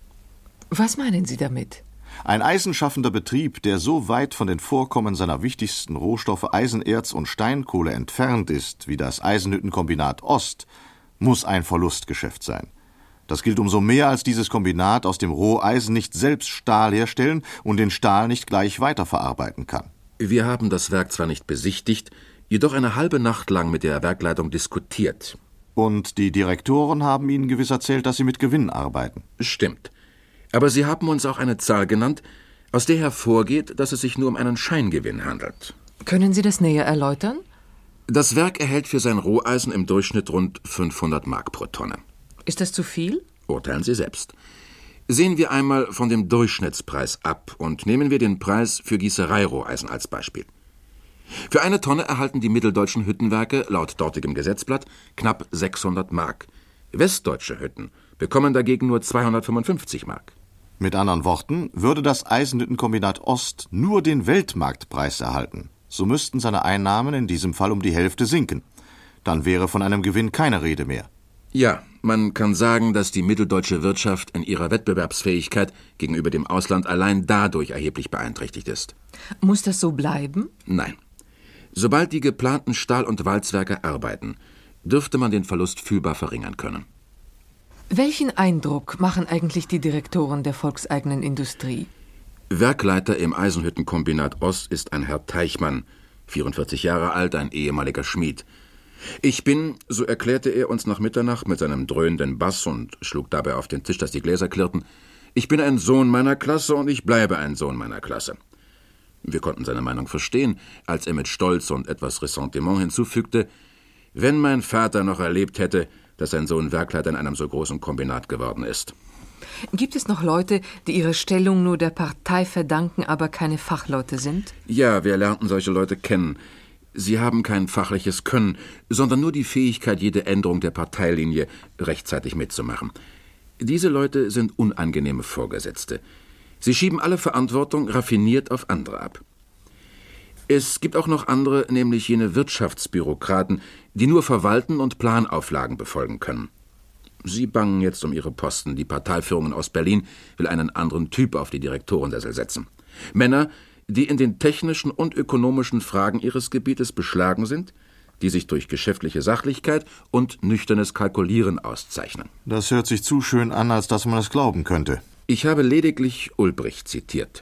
Was meinen Sie damit? Ein eisenschaffender Betrieb, der so weit von den Vorkommen seiner wichtigsten Rohstoffe Eisenerz und Steinkohle entfernt ist, wie das Eisenhüttenkombinat Ost, muss ein Verlustgeschäft sein. Das gilt umso mehr, als dieses Kombinat aus dem Roheisen nicht selbst Stahl herstellen und den Stahl nicht gleich weiterverarbeiten kann. Wir haben das Werk zwar nicht besichtigt, jedoch eine halbe Nacht lang mit der Werkleitung diskutiert. Und die Direktoren haben Ihnen gewiss erzählt, dass Sie mit Gewinn arbeiten. Stimmt. Aber Sie haben uns auch eine Zahl genannt, aus der hervorgeht, dass es sich nur um einen Scheingewinn handelt. Können Sie das näher erläutern? Das Werk erhält für sein Roheisen im Durchschnitt rund fünfhundert Mark pro Tonne. Ist das zu viel? Urteilen Sie selbst. Sehen wir einmal von dem Durchschnittspreis ab und nehmen wir den Preis für Gießereiroheisen als Beispiel. Für eine Tonne erhalten die mitteldeutschen Hüttenwerke laut dortigem Gesetzblatt knapp sechshundert Mark. Westdeutsche Hütten bekommen dagegen nur zweihundertfünfundfünfzig Mark. Mit anderen Worten, würde das Eisenhüttenkombinat Ost nur den Weltmarktpreis erhalten, so müssten seine Einnahmen in diesem Fall um die Hälfte sinken. Dann wäre von einem Gewinn keine Rede mehr. Ja, man kann sagen, dass die mitteldeutsche Wirtschaft in ihrer Wettbewerbsfähigkeit gegenüber dem Ausland allein dadurch erheblich beeinträchtigt ist. Muss das so bleiben? Nein. Sobald die geplanten Stahl- und Walzwerke arbeiten, dürfte man den Verlust fühlbar verringern können. Welchen Eindruck machen eigentlich die Direktoren der volkseigenen Industrie? Werkleiter im Eisenhüttenkombinat Ost ist ein Herr Teichmann, vierundvierzig Jahre alt, ein ehemaliger Schmied. Ich bin, so erklärte er uns nach Mitternacht mit seinem dröhnenden Bass und schlug dabei auf den Tisch, dass die Gläser klirrten, ich bin ein Sohn meiner Klasse und ich bleibe ein Sohn meiner Klasse. Wir konnten seine Meinung verstehen, als er mit Stolz und etwas Ressentiment hinzufügte, wenn mein Vater noch erlebt hätte, dass sein Sohn Werkleiter in einem so großen Kombinat geworden ist. Gibt es noch Leute, die ihre Stellung nur der Partei verdanken, aber keine Fachleute sind? Ja, wir lernten solche Leute kennen. Sie haben kein fachliches Können, sondern nur die Fähigkeit, jede Änderung der Parteilinie rechtzeitig mitzumachen. Diese Leute sind unangenehme Vorgesetzte. Sie schieben alle Verantwortung raffiniert auf andere ab. Es gibt auch noch andere, nämlich jene Wirtschaftsbürokraten, die nur verwalten und Planauflagen befolgen können. Sie bangen jetzt um ihre Posten. Die Parteiführung in Ostberlin will einen anderen Typ auf die Direktorensessel setzen. Männer, die in den technischen und ökonomischen Fragen ihres Gebietes beschlagen sind, die sich durch geschäftliche Sachlichkeit und nüchternes Kalkulieren auszeichnen. Das hört sich zu schön an, als dass man es glauben könnte. Ich habe lediglich Ulbricht zitiert.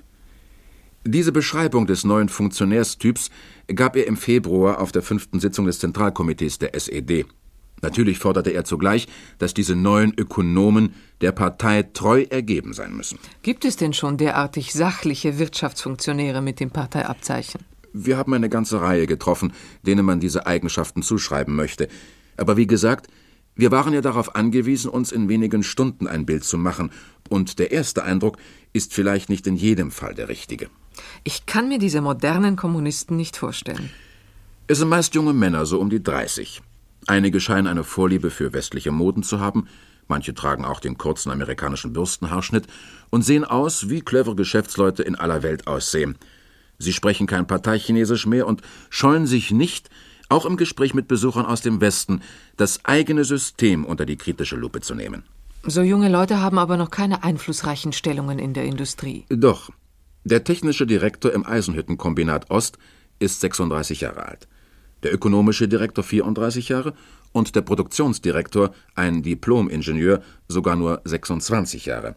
Diese Beschreibung des neuen Funktionärstyps gab er im Februar auf der fünften Sitzung des Zentralkomitees der S E D. Natürlich forderte er zugleich, dass diese neuen Ökonomen der Partei treu ergeben sein müssen. Gibt es denn schon derartig sachliche Wirtschaftsfunktionäre mit dem Parteiabzeichen? Wir haben eine ganze Reihe getroffen, denen man diese Eigenschaften zuschreiben möchte. Aber wie gesagt, wir waren ja darauf angewiesen, uns in wenigen Stunden ein Bild zu machen. Und der erste Eindruck ist vielleicht nicht in jedem Fall der richtige. Ich kann mir diese modernen Kommunisten nicht vorstellen. Es sind meist junge Männer, so um die dreißig. Einige scheinen eine Vorliebe für westliche Moden zu haben, manche tragen auch den kurzen amerikanischen Bürstenhaarschnitt und sehen aus, wie clevere Geschäftsleute in aller Welt aussehen. Sie sprechen kein Parteichinesisch mehr und scheuen sich nicht, auch im Gespräch mit Besuchern aus dem Westen, das eigene System unter die kritische Lupe zu nehmen. So junge Leute haben aber noch keine einflussreichen Stellungen in der Industrie. Doch. Der technische Direktor im Eisenhüttenkombinat Ost ist sechsunddreißig Jahre alt, der ökonomische Direktor vierunddreißig Jahre und der Produktionsdirektor, ein Diplom-Ingenieur, sogar nur sechsundzwanzig Jahre.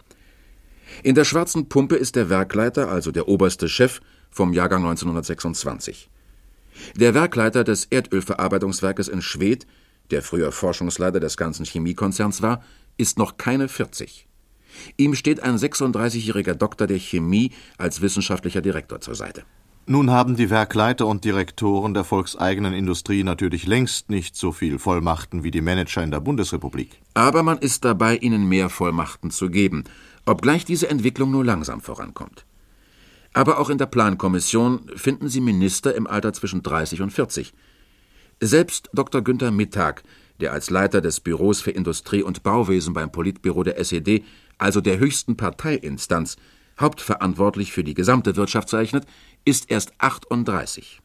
In der Schwarzen Pumpe ist der Werkleiter, also der oberste Chef, vom Jahrgang neunzehnhundertsechsundzwanzig. Der Werkleiter des Erdölverarbeitungswerkes in Schwedt, der früher Forschungsleiter des ganzen Chemiekonzerns war, ist noch keine vierzig. Ihm steht ein sechsunddreißigjähriger Doktor der Chemie als wissenschaftlicher Direktor zur Seite. Nun haben die Werkleiter und Direktoren der volkseigenen Industrie natürlich längst nicht so viel Vollmachten wie die Manager in der Bundesrepublik. Aber man ist dabei, ihnen mehr Vollmachten zu geben, obgleich diese Entwicklung nur langsam vorankommt. Aber auch in der Plankommission finden Sie Minister im Alter zwischen dreißig und vierzig. Selbst Doktor Günther Mittag, der als Leiter des Büros für Industrie und Bauwesen beim Politbüro der S E D, also der höchsten Parteiinstanz, hauptverantwortlich für die gesamte Wirtschaft zeichnet, ist erst achtunddreißig.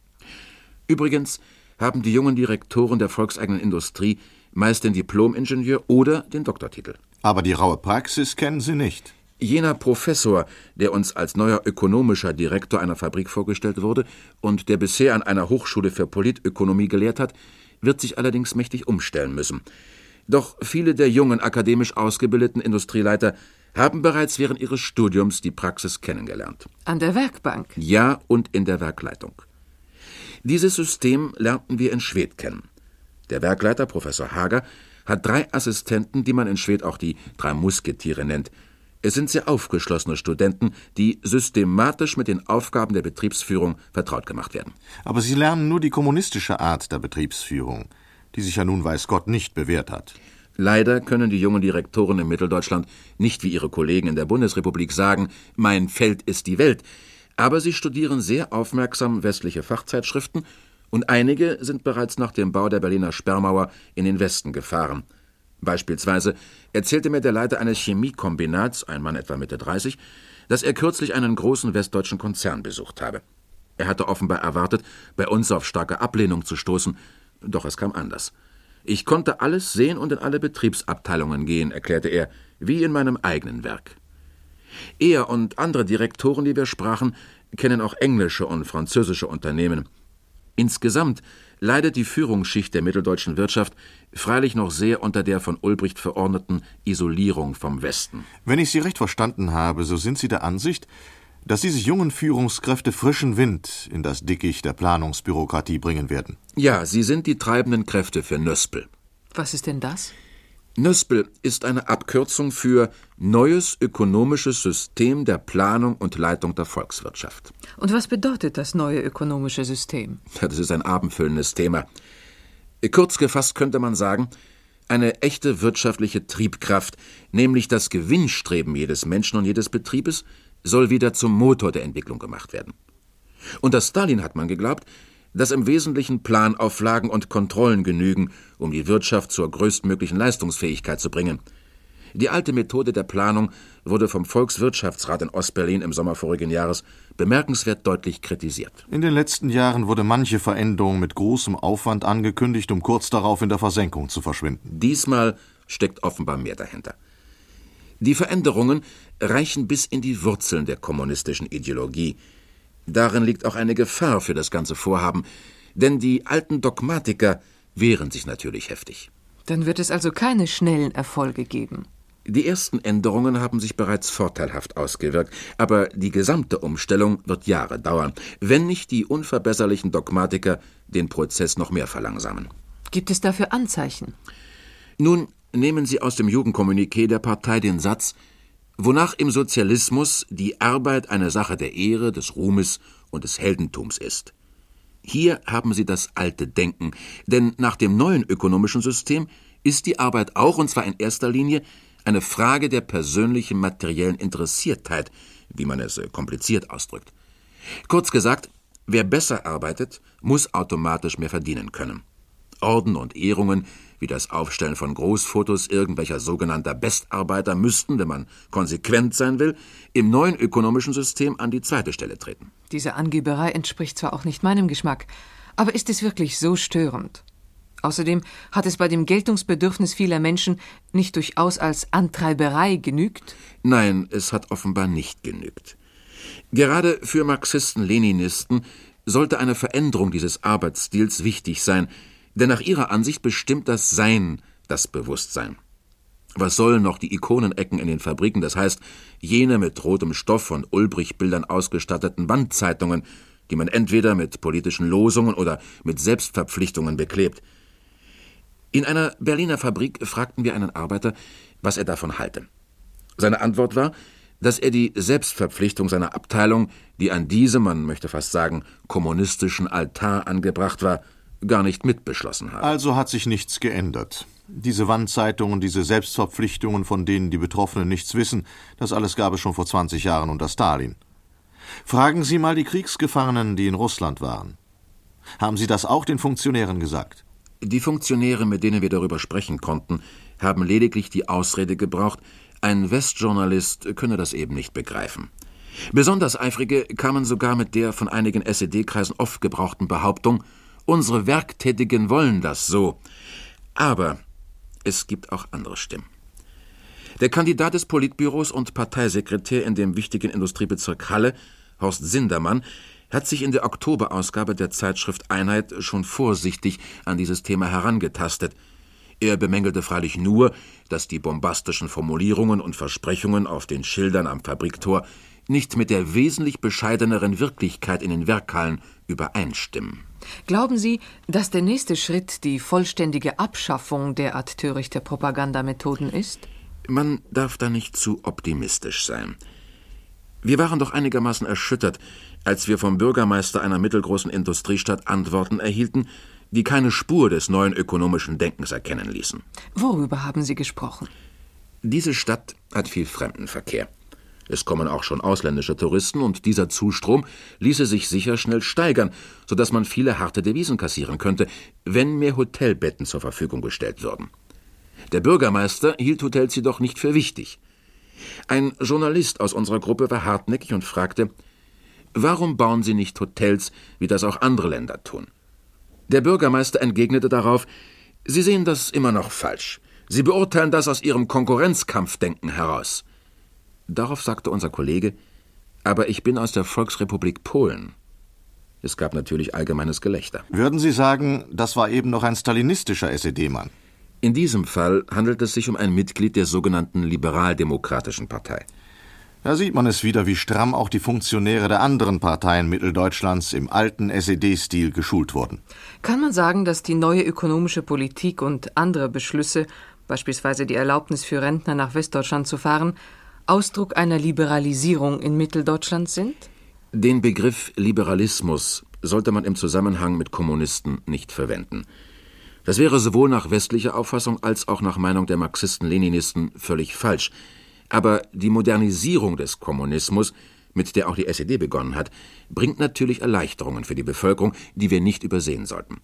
Übrigens haben die jungen Direktoren der volkseigenen Industrie meist den Diplom-Ingenieur oder den Doktortitel. Aber die raue Praxis kennen sie nicht. Jener Professor, der uns als neuer ökonomischer Direktor einer Fabrik vorgestellt wurde und der bisher an einer Hochschule für Politökonomie gelehrt hat, wird sich allerdings mächtig umstellen müssen. Doch viele der jungen akademisch ausgebildeten Industrieleiter haben bereits während ihres Studiums die Praxis kennengelernt. An der Werkbank? Ja, und in der Werkleitung. Dieses System lernten wir in Schwedt kennen. Der Werkleiter, Professor Hager, hat drei Assistenten, die man in Schwedt auch die drei Musketiere nennt. Es sind sehr aufgeschlossene Studenten, die systematisch mit den Aufgaben der Betriebsführung vertraut gemacht werden. Aber sie lernen nur die kommunistische Art der Betriebsführung, die sich ja nun weiß Gott nicht bewährt hat. Leider können die jungen Direktoren in Mitteldeutschland nicht wie ihre Kollegen in der Bundesrepublik sagen, mein Feld ist die Welt. Aber sie studieren sehr aufmerksam westliche Fachzeitschriften und einige sind bereits nach dem Bau der Berliner Sperrmauer in den Westen gefahren. Beispielsweise erzählte mir der Leiter eines Chemiekombinats, ein Mann etwa Mitte dreißig, dass er kürzlich einen großen westdeutschen Konzern besucht habe. Er hatte offenbar erwartet, bei uns auf starke Ablehnung zu stoßen, doch es kam anders. Ich konnte alles sehen und in alle Betriebsabteilungen gehen, erklärte er, wie in meinem eigenen Werk. Er und andere Direktoren, die wir sprachen, kennen auch englische und französische Unternehmen. Insgesamt leidet die Führungsschicht der mitteldeutschen Wirtschaft freilich noch sehr unter der von Ulbricht verordneten Isolierung vom Westen. Wenn ich Sie recht verstanden habe, so sind Sie der Ansicht, dass diese jungen Führungskräfte frischen Wind in das Dickicht der Planungsbürokratie bringen werden. Ja, sie sind die treibenden Kräfte für Nöspel. Was ist denn das? Nöspel ist eine Abkürzung für Neues ökonomisches System der Planung und Leitung der Volkswirtschaft. Und was bedeutet das neue ökonomische System? Das ist ein abendfüllendes Thema. Kurz gefasst könnte man sagen, eine echte wirtschaftliche Triebkraft, nämlich das Gewinnstreben jedes Menschen und jedes Betriebes, soll wieder zum Motor der Entwicklung gemacht werden. Unter Stalin hat man geglaubt, dass im Wesentlichen Planauflagen und Kontrollen genügen, um die Wirtschaft zur größtmöglichen Leistungsfähigkeit zu bringen. Die alte Methode der Planung wurde vom Volkswirtschaftsrat in Ostberlin im Sommer vorigen Jahres bemerkenswert deutlich kritisiert. In den letzten Jahren wurde manche Veränderung mit großem Aufwand angekündigt, um kurz darauf in der Versenkung zu verschwinden. Diesmal steckt offenbar mehr dahinter. Die Veränderungen reichen bis in die Wurzeln der kommunistischen Ideologie. Darin liegt auch eine Gefahr für das ganze Vorhaben, denn die alten Dogmatiker wehren sich natürlich heftig. Dann wird es also keine schnellen Erfolge geben. Die ersten Änderungen haben sich bereits vorteilhaft ausgewirkt, aber die gesamte Umstellung wird Jahre dauern, wenn nicht die unverbesserlichen Dogmatiker den Prozess noch mehr verlangsamen. Gibt es dafür Anzeichen? Nun nehmen Sie aus dem Jugendkommuniqué der Partei den Satz, wonach im Sozialismus die Arbeit eine Sache der Ehre, des Ruhmes und des Heldentums ist. Hier haben Sie das alte Denken, denn nach dem neuen ökonomischen System ist die Arbeit auch, und zwar in erster Linie, eine Frage der persönlichen materiellen Interessiertheit, wie man es kompliziert ausdrückt. Kurz gesagt, wer besser arbeitet, muss automatisch mehr verdienen können. Orden und Ehrungen, wie das Aufstellen von Großfotos irgendwelcher sogenannter Bestarbeiter, müssten, wenn man konsequent sein will, im neuen ökonomischen System an die zweite Stelle treten. Diese Angeberei entspricht zwar auch nicht meinem Geschmack, aber ist es wirklich so störend? Außerdem hat es bei dem Geltungsbedürfnis vieler Menschen nicht durchaus als Antreiberei genügt? Nein, es hat offenbar nicht genügt. Gerade für Marxisten-Leninisten sollte eine Veränderung dieses Arbeitsstils wichtig sein, denn nach ihrer Ansicht bestimmt das Sein das Bewusstsein. Was sollen noch die Ikonenecken in den Fabriken, das heißt, jene mit rotem Stoff und Ulbricht-Bildern ausgestatteten Wandzeitungen, die man entweder mit politischen Losungen oder mit Selbstverpflichtungen beklebt. In einer Berliner Fabrik fragten wir einen Arbeiter, was er davon halte. Seine Antwort war, dass er die Selbstverpflichtung seiner Abteilung, die an diesem, man möchte fast sagen, kommunistischen Altar angebracht war, gar nicht mitbeschlossen habe. Also hat sich nichts geändert. Diese Wandzeitungen, diese Selbstverpflichtungen, von denen die Betroffenen nichts wissen, das alles gab es schon vor zwanzig Jahren unter Stalin. Fragen Sie mal die Kriegsgefangenen, die in Russland waren. Haben Sie das auch den Funktionären gesagt? Die Funktionäre, mit denen wir darüber sprechen konnten, haben lediglich die Ausrede gebraucht, ein Westjournalist könne das eben nicht begreifen. Besonders Eifrige kamen sogar mit der von einigen S E D-Kreisen oft gebrauchten Behauptung, unsere Werktätigen wollen das so. Aber es gibt auch andere Stimmen. Der Kandidat des Politbüros und Parteisekretär in dem wichtigen Industriebezirk Halle, Horst Sindermann, hat sich in der Oktoberausgabe der Zeitschrift Einheit schon vorsichtig an dieses Thema herangetastet. Er bemängelte freilich nur, dass die bombastischen Formulierungen und Versprechungen auf den Schildern am Fabriktor nicht mit der wesentlich bescheideneren Wirklichkeit in den Werkhallen übereinstimmen. Glauben Sie, dass der nächste Schritt die vollständige Abschaffung derart törichter Propagandamethoden ist? Man darf da nicht zu optimistisch sein. Wir waren doch einigermaßen erschüttert, als wir vom Bürgermeister einer mittelgroßen Industriestadt Antworten erhielten, die keine Spur des neuen ökonomischen Denkens erkennen ließen. Worüber haben Sie gesprochen? Diese Stadt hat viel Fremdenverkehr. Es kommen auch schon ausländische Touristen, und dieser Zustrom ließe sich sicher schnell steigern, sodass man viele harte Devisen kassieren könnte, wenn mehr Hotelbetten zur Verfügung gestellt würden. Der Bürgermeister hielt Hotels jedoch nicht für wichtig. Ein Journalist aus unserer Gruppe war hartnäckig und fragte, warum bauen Sie nicht Hotels, wie das auch andere Länder tun? Der Bürgermeister entgegnete darauf, Sie sehen das immer noch falsch. Sie beurteilen das aus Ihrem Konkurrenzkampfdenken heraus. Darauf sagte unser Kollege, aber ich bin aus der Volksrepublik Polen. Es gab natürlich allgemeines Gelächter. Würden Sie sagen, das war eben noch ein stalinistischer S E D-Mann? In diesem Fall handelt es sich um ein Mitglied der sogenannten Liberaldemokratischen Partei. Da sieht man es wieder, wie stramm auch die Funktionäre der anderen Parteien Mitteldeutschlands im alten S E D-Stil geschult wurden. Kann man sagen, dass die neue ökonomische Politik und andere Beschlüsse, beispielsweise die Erlaubnis für Rentner nach Westdeutschland zu fahren, Ausdruck einer Liberalisierung in Mitteldeutschland sind? Den Begriff Liberalismus sollte man im Zusammenhang mit Kommunisten nicht verwenden. Das wäre sowohl nach westlicher Auffassung als auch nach Meinung der Marxisten-Leninisten völlig falsch. Aber die Modernisierung des Kommunismus, mit der auch die S E D begonnen hat, bringt natürlich Erleichterungen für die Bevölkerung, die wir nicht übersehen sollten.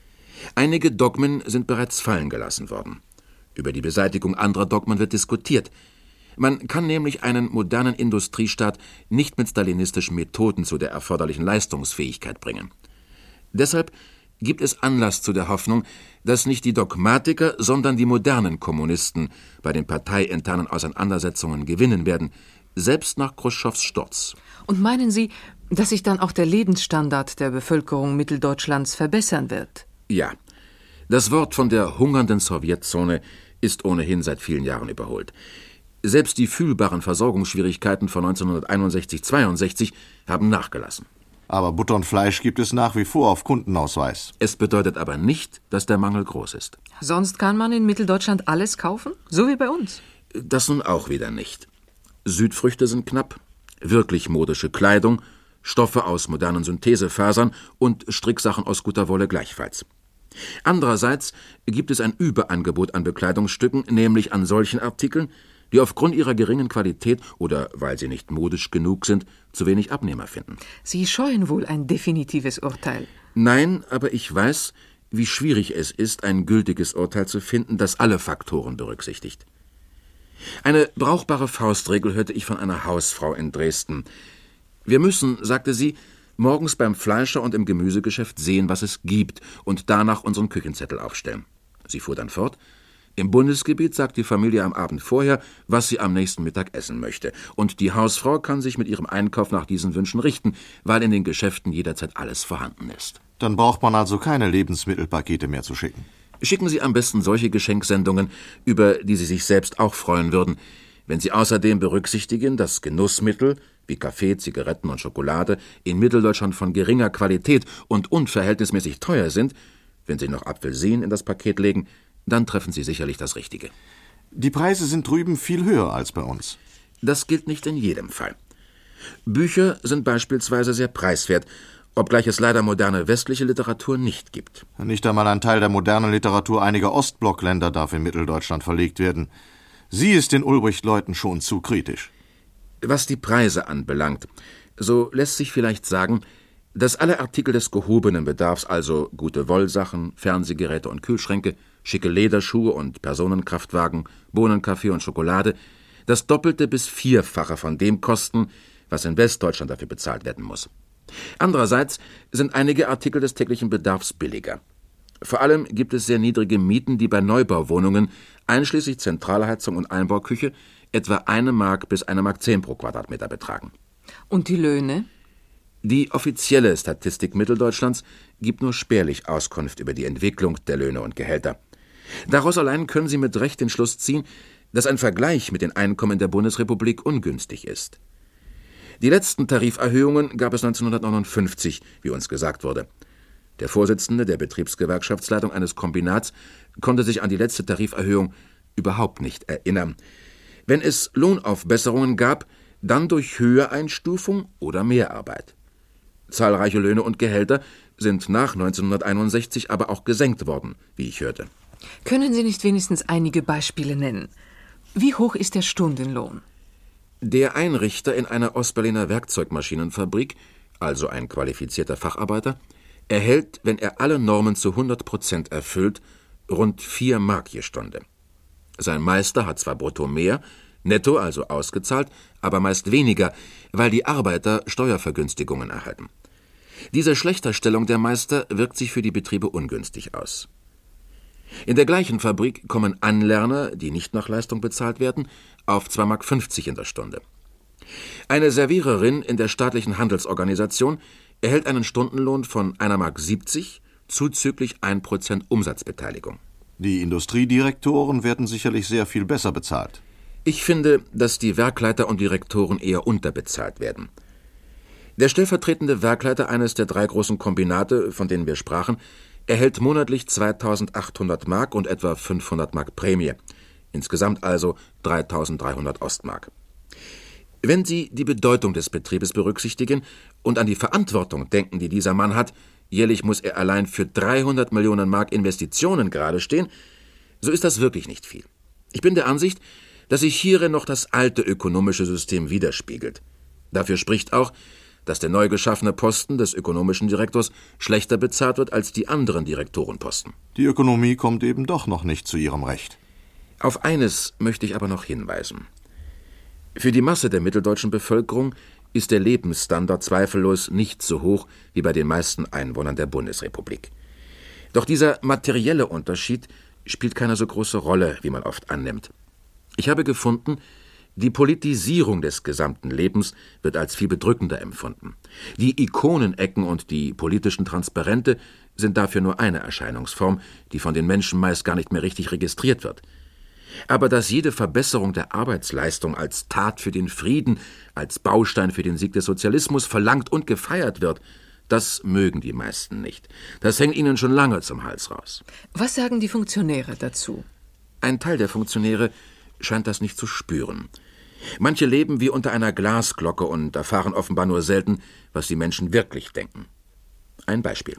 Einige Dogmen sind bereits fallen gelassen worden. Über die Beseitigung anderer Dogmen wird diskutiert. Man kann nämlich einen modernen Industriestaat nicht mit stalinistischen Methoden zu der erforderlichen Leistungsfähigkeit bringen. Deshalb gibt es Anlass zu der Hoffnung, dass nicht die Dogmatiker, sondern die modernen Kommunisten bei den parteiinternen Auseinandersetzungen gewinnen werden, selbst nach Chruschtschows Sturz. Und meinen Sie, dass sich dann auch der Lebensstandard der Bevölkerung Mitteldeutschlands verbessern wird? Ja. Das Wort von der hungernden Sowjetzone ist ohnehin seit vielen Jahren überholt. Selbst die fühlbaren Versorgungsschwierigkeiten von neunzehnhunderteinundsechzig zweiundsechzig haben nachgelassen. Aber Butter und Fleisch gibt es nach wie vor auf Kundenausweis. Es bedeutet aber nicht, dass der Mangel groß ist. Sonst kann man in Mitteldeutschland alles kaufen, so wie bei uns. Das nun auch wieder nicht. Südfrüchte sind knapp, wirklich modische Kleidung, Stoffe aus modernen Synthesefasern und Stricksachen aus guter Wolle gleichfalls. Andererseits gibt es ein Überangebot an Bekleidungsstücken, nämlich an solchen Artikeln, die aufgrund ihrer geringen Qualität oder weil sie nicht modisch genug sind, zu wenig Abnehmer finden. Sie scheuen wohl ein definitives Urteil. Nein, aber ich weiß, wie schwierig es ist, ein gültiges Urteil zu finden, das alle Faktoren berücksichtigt. Eine brauchbare Faustregel hörte ich von einer Hausfrau in Dresden. Wir müssen, sagte sie, morgens beim Fleischer und im Gemüsegeschäft sehen, was es gibt, und danach unseren Küchenzettel aufstellen. Sie fuhr dann fort: Im Bundesgebiet sagt die Familie am Abend vorher, was sie am nächsten Mittag essen möchte. Und die Hausfrau kann sich mit ihrem Einkauf nach diesen Wünschen richten, weil in den Geschäften jederzeit alles vorhanden ist. Dann braucht man also keine Lebensmittelpakete mehr zu schicken. Schicken Sie am besten solche Geschenksendungen, über die Sie sich selbst auch freuen würden. Wenn Sie außerdem berücksichtigen, dass Genussmittel wie Kaffee, Zigaretten und Schokolade in Mitteldeutschland von geringer Qualität und unverhältnismäßig teuer sind, wenn Sie noch Apfelsinen in das Paket legen, dann treffen Sie sicherlich das Richtige. Die Preise sind drüben viel höher als bei uns. Das gilt nicht in jedem Fall. Bücher sind beispielsweise sehr preiswert, obgleich es leider moderne westliche Literatur nicht gibt. Nicht einmal ein Teil der modernen Literatur einiger Ostblockländer darf in Mitteldeutschland verlegt werden. Sie ist den Ulbricht-Leuten schon zu kritisch. Was die Preise anbelangt, so lässt sich vielleicht sagen, dass alle Artikel des gehobenen Bedarfs, also gute Wollsachen, Fernsehgeräte und Kühlschränke, schicke Lederschuhe und Personenkraftwagen, Bohnenkaffee und Schokolade, das Doppelte bis Vierfache von dem kosten, was in Westdeutschland dafür bezahlt werden muss. Andererseits sind einige Artikel des täglichen Bedarfs billiger. Vor allem gibt es sehr niedrige Mieten, die bei Neubauwohnungen, einschließlich Zentralheizung und Einbauküche, etwa eine Mark bis eine Mark zehn pro Quadratmeter betragen. Und die Löhne? Die offizielle Statistik Mitteldeutschlands gibt nur spärlich Auskunft über die Entwicklung der Löhne und Gehälter. Daraus allein können Sie mit Recht den Schluss ziehen, dass ein Vergleich mit den Einkommen der Bundesrepublik ungünstig ist. Die letzten Tariferhöhungen gab es neunzehnhundertneunundfünfzig, wie uns gesagt wurde. Der Vorsitzende der Betriebsgewerkschaftsleitung eines Kombinats konnte sich an die letzte Tariferhöhung überhaupt nicht erinnern. Wenn es Lohnaufbesserungen gab, dann durch Höhereinstufung oder Mehrarbeit. Zahlreiche Löhne und Gehälter sind nach neunzehnhunderteinundsechzig aber auch gesenkt worden, wie ich hörte. Können Sie nicht wenigstens einige Beispiele nennen? Wie hoch ist der Stundenlohn? Der Einrichter in einer Ostberliner Werkzeugmaschinenfabrik, also ein qualifizierter Facharbeiter, erhält, wenn er alle Normen zu hundert Prozent erfüllt, rund vier Mark je Stunde. Sein Meister hat zwar brutto mehr, netto also ausgezahlt, aber meist weniger, weil die Arbeiter Steuervergünstigungen erhalten. Diese Schlechterstellung der Meister wirkt sich für die Betriebe ungünstig aus. In der gleichen Fabrik kommen Anlerner, die nicht nach Leistung bezahlt werden, auf zwei Mark fünfzig in der Stunde. Eine Serviererin in der staatlichen Handelsorganisation erhält einen Stundenlohn von einer Mark siebzig zuzüglich ein Prozent Umsatzbeteiligung. Die Industriedirektoren werden sicherlich sehr viel besser bezahlt. Ich finde, dass die Werkleiter und Direktoren eher unterbezahlt werden. Der stellvertretende Werkleiter eines der drei großen Kombinate, von denen wir sprachen, erhält monatlich zweitausendachthundert Mark und etwa fünfhundert Mark Prämie. Insgesamt also dreitausenddreihundert Ostmark. Wenn Sie die Bedeutung des Betriebes berücksichtigen und an die Verantwortung denken, die dieser Mann hat, jährlich muss er allein für dreihundert Millionen Mark Investitionen gerade stehen, so ist das wirklich nicht viel. Ich bin der Ansicht, dass sich hierin noch das alte ökonomische System widerspiegelt. Dafür spricht auch, dass der neu geschaffene Posten des ökonomischen Direktors schlechter bezahlt wird als die anderen Direktorenposten. Die Ökonomie kommt eben doch noch nicht zu ihrem Recht. Auf eines möchte ich aber noch hinweisen. Für die Masse der mitteldeutschen Bevölkerung ist der Lebensstandard zweifellos nicht so hoch wie bei den meisten Einwohnern der Bundesrepublik. Doch dieser materielle Unterschied spielt keine so große Rolle, wie man oft annimmt. Ich habe gefunden, die Politisierung des gesamten Lebens wird als viel bedrückender empfunden. Die Ikonenecken und die politischen Transparente sind dafür nur eine Erscheinungsform, die von den Menschen meist gar nicht mehr richtig registriert wird. Aber dass jede Verbesserung der Arbeitsleistung als Tat für den Frieden, als Baustein für den Sieg des Sozialismus verlangt und gefeiert wird, das mögen die meisten nicht. Das hängt ihnen schon lange zum Hals raus. Was sagen die Funktionäre dazu? Ein Teil der Funktionäre scheint das nicht zu spüren. Manche leben wie unter einer Glasglocke und erfahren offenbar nur selten, was die Menschen wirklich denken. Ein Beispiel.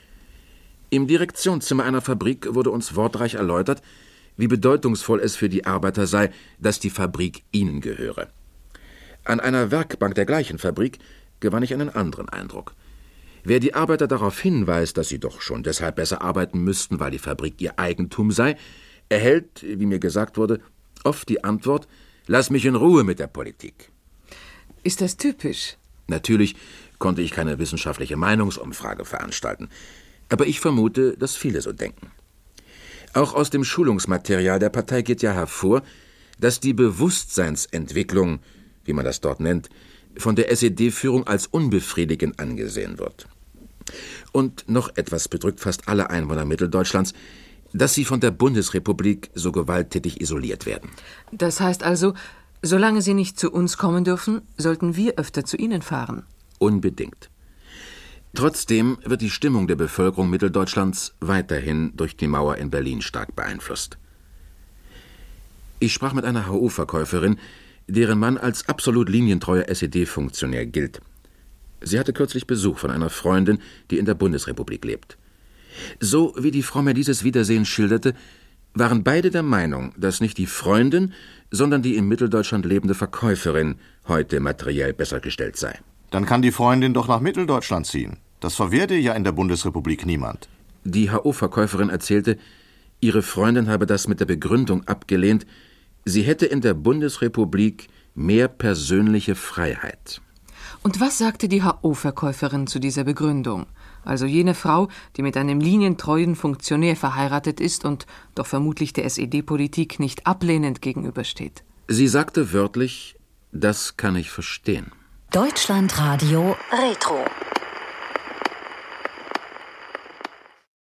Im Direktionszimmer einer Fabrik wurde uns wortreich erläutert, wie bedeutungsvoll es für die Arbeiter sei, dass die Fabrik ihnen gehöre. An einer Werkbank der gleichen Fabrik gewann ich einen anderen Eindruck. Wer die Arbeiter darauf hinweist, dass sie doch schon deshalb besser arbeiten müssten, weil die Fabrik ihr Eigentum sei, erhält, wie mir gesagt wurde, oft die Antwort: Lass mich in Ruhe mit der Politik. Ist das typisch? Natürlich konnte ich keine wissenschaftliche Meinungsumfrage veranstalten, aber ich vermute, dass viele so denken. Auch aus dem Schulungsmaterial der Partei geht ja hervor, dass die Bewusstseinsentwicklung, wie man das dort nennt, von der S E D-Führung als unbefriedigend angesehen wird. Und noch etwas bedrückt fast alle Einwohner Mitteldeutschlands, dass sie von der Bundesrepublik so gewalttätig isoliert werden. Das heißt also, solange sie nicht zu uns kommen dürfen, sollten wir öfter zu ihnen fahren. Unbedingt. Trotzdem wird die Stimmung der Bevölkerung Mitteldeutschlands weiterhin durch die Mauer in Berlin stark beeinflusst. Ich sprach mit einer H O-Verkäuferin, deren Mann als absolut linientreuer S E D-Funktionär gilt. Sie hatte kürzlich Besuch von einer Freundin, die in der Bundesrepublik lebt. So wie die Frau mir dieses Wiedersehen schilderte, waren beide der Meinung, dass nicht die Freundin, sondern die in Mitteldeutschland lebende Verkäuferin heute materiell besser gestellt sei. Dann kann die Freundin doch nach Mitteldeutschland ziehen. Das verwehrt ihr ja in der Bundesrepublik niemand. Die H O-Verkäuferin erzählte, ihre Freundin habe das mit der Begründung abgelehnt, sie hätte in der Bundesrepublik mehr persönliche Freiheit. Und was sagte die H O-Verkäuferin zu dieser Begründung? Also jene Frau, die mit einem linientreuen Funktionär verheiratet ist und doch vermutlich der S E D-Politik nicht ablehnend gegenübersteht. Sie sagte wörtlich: Das kann ich verstehen. Deutschlandradio Retro.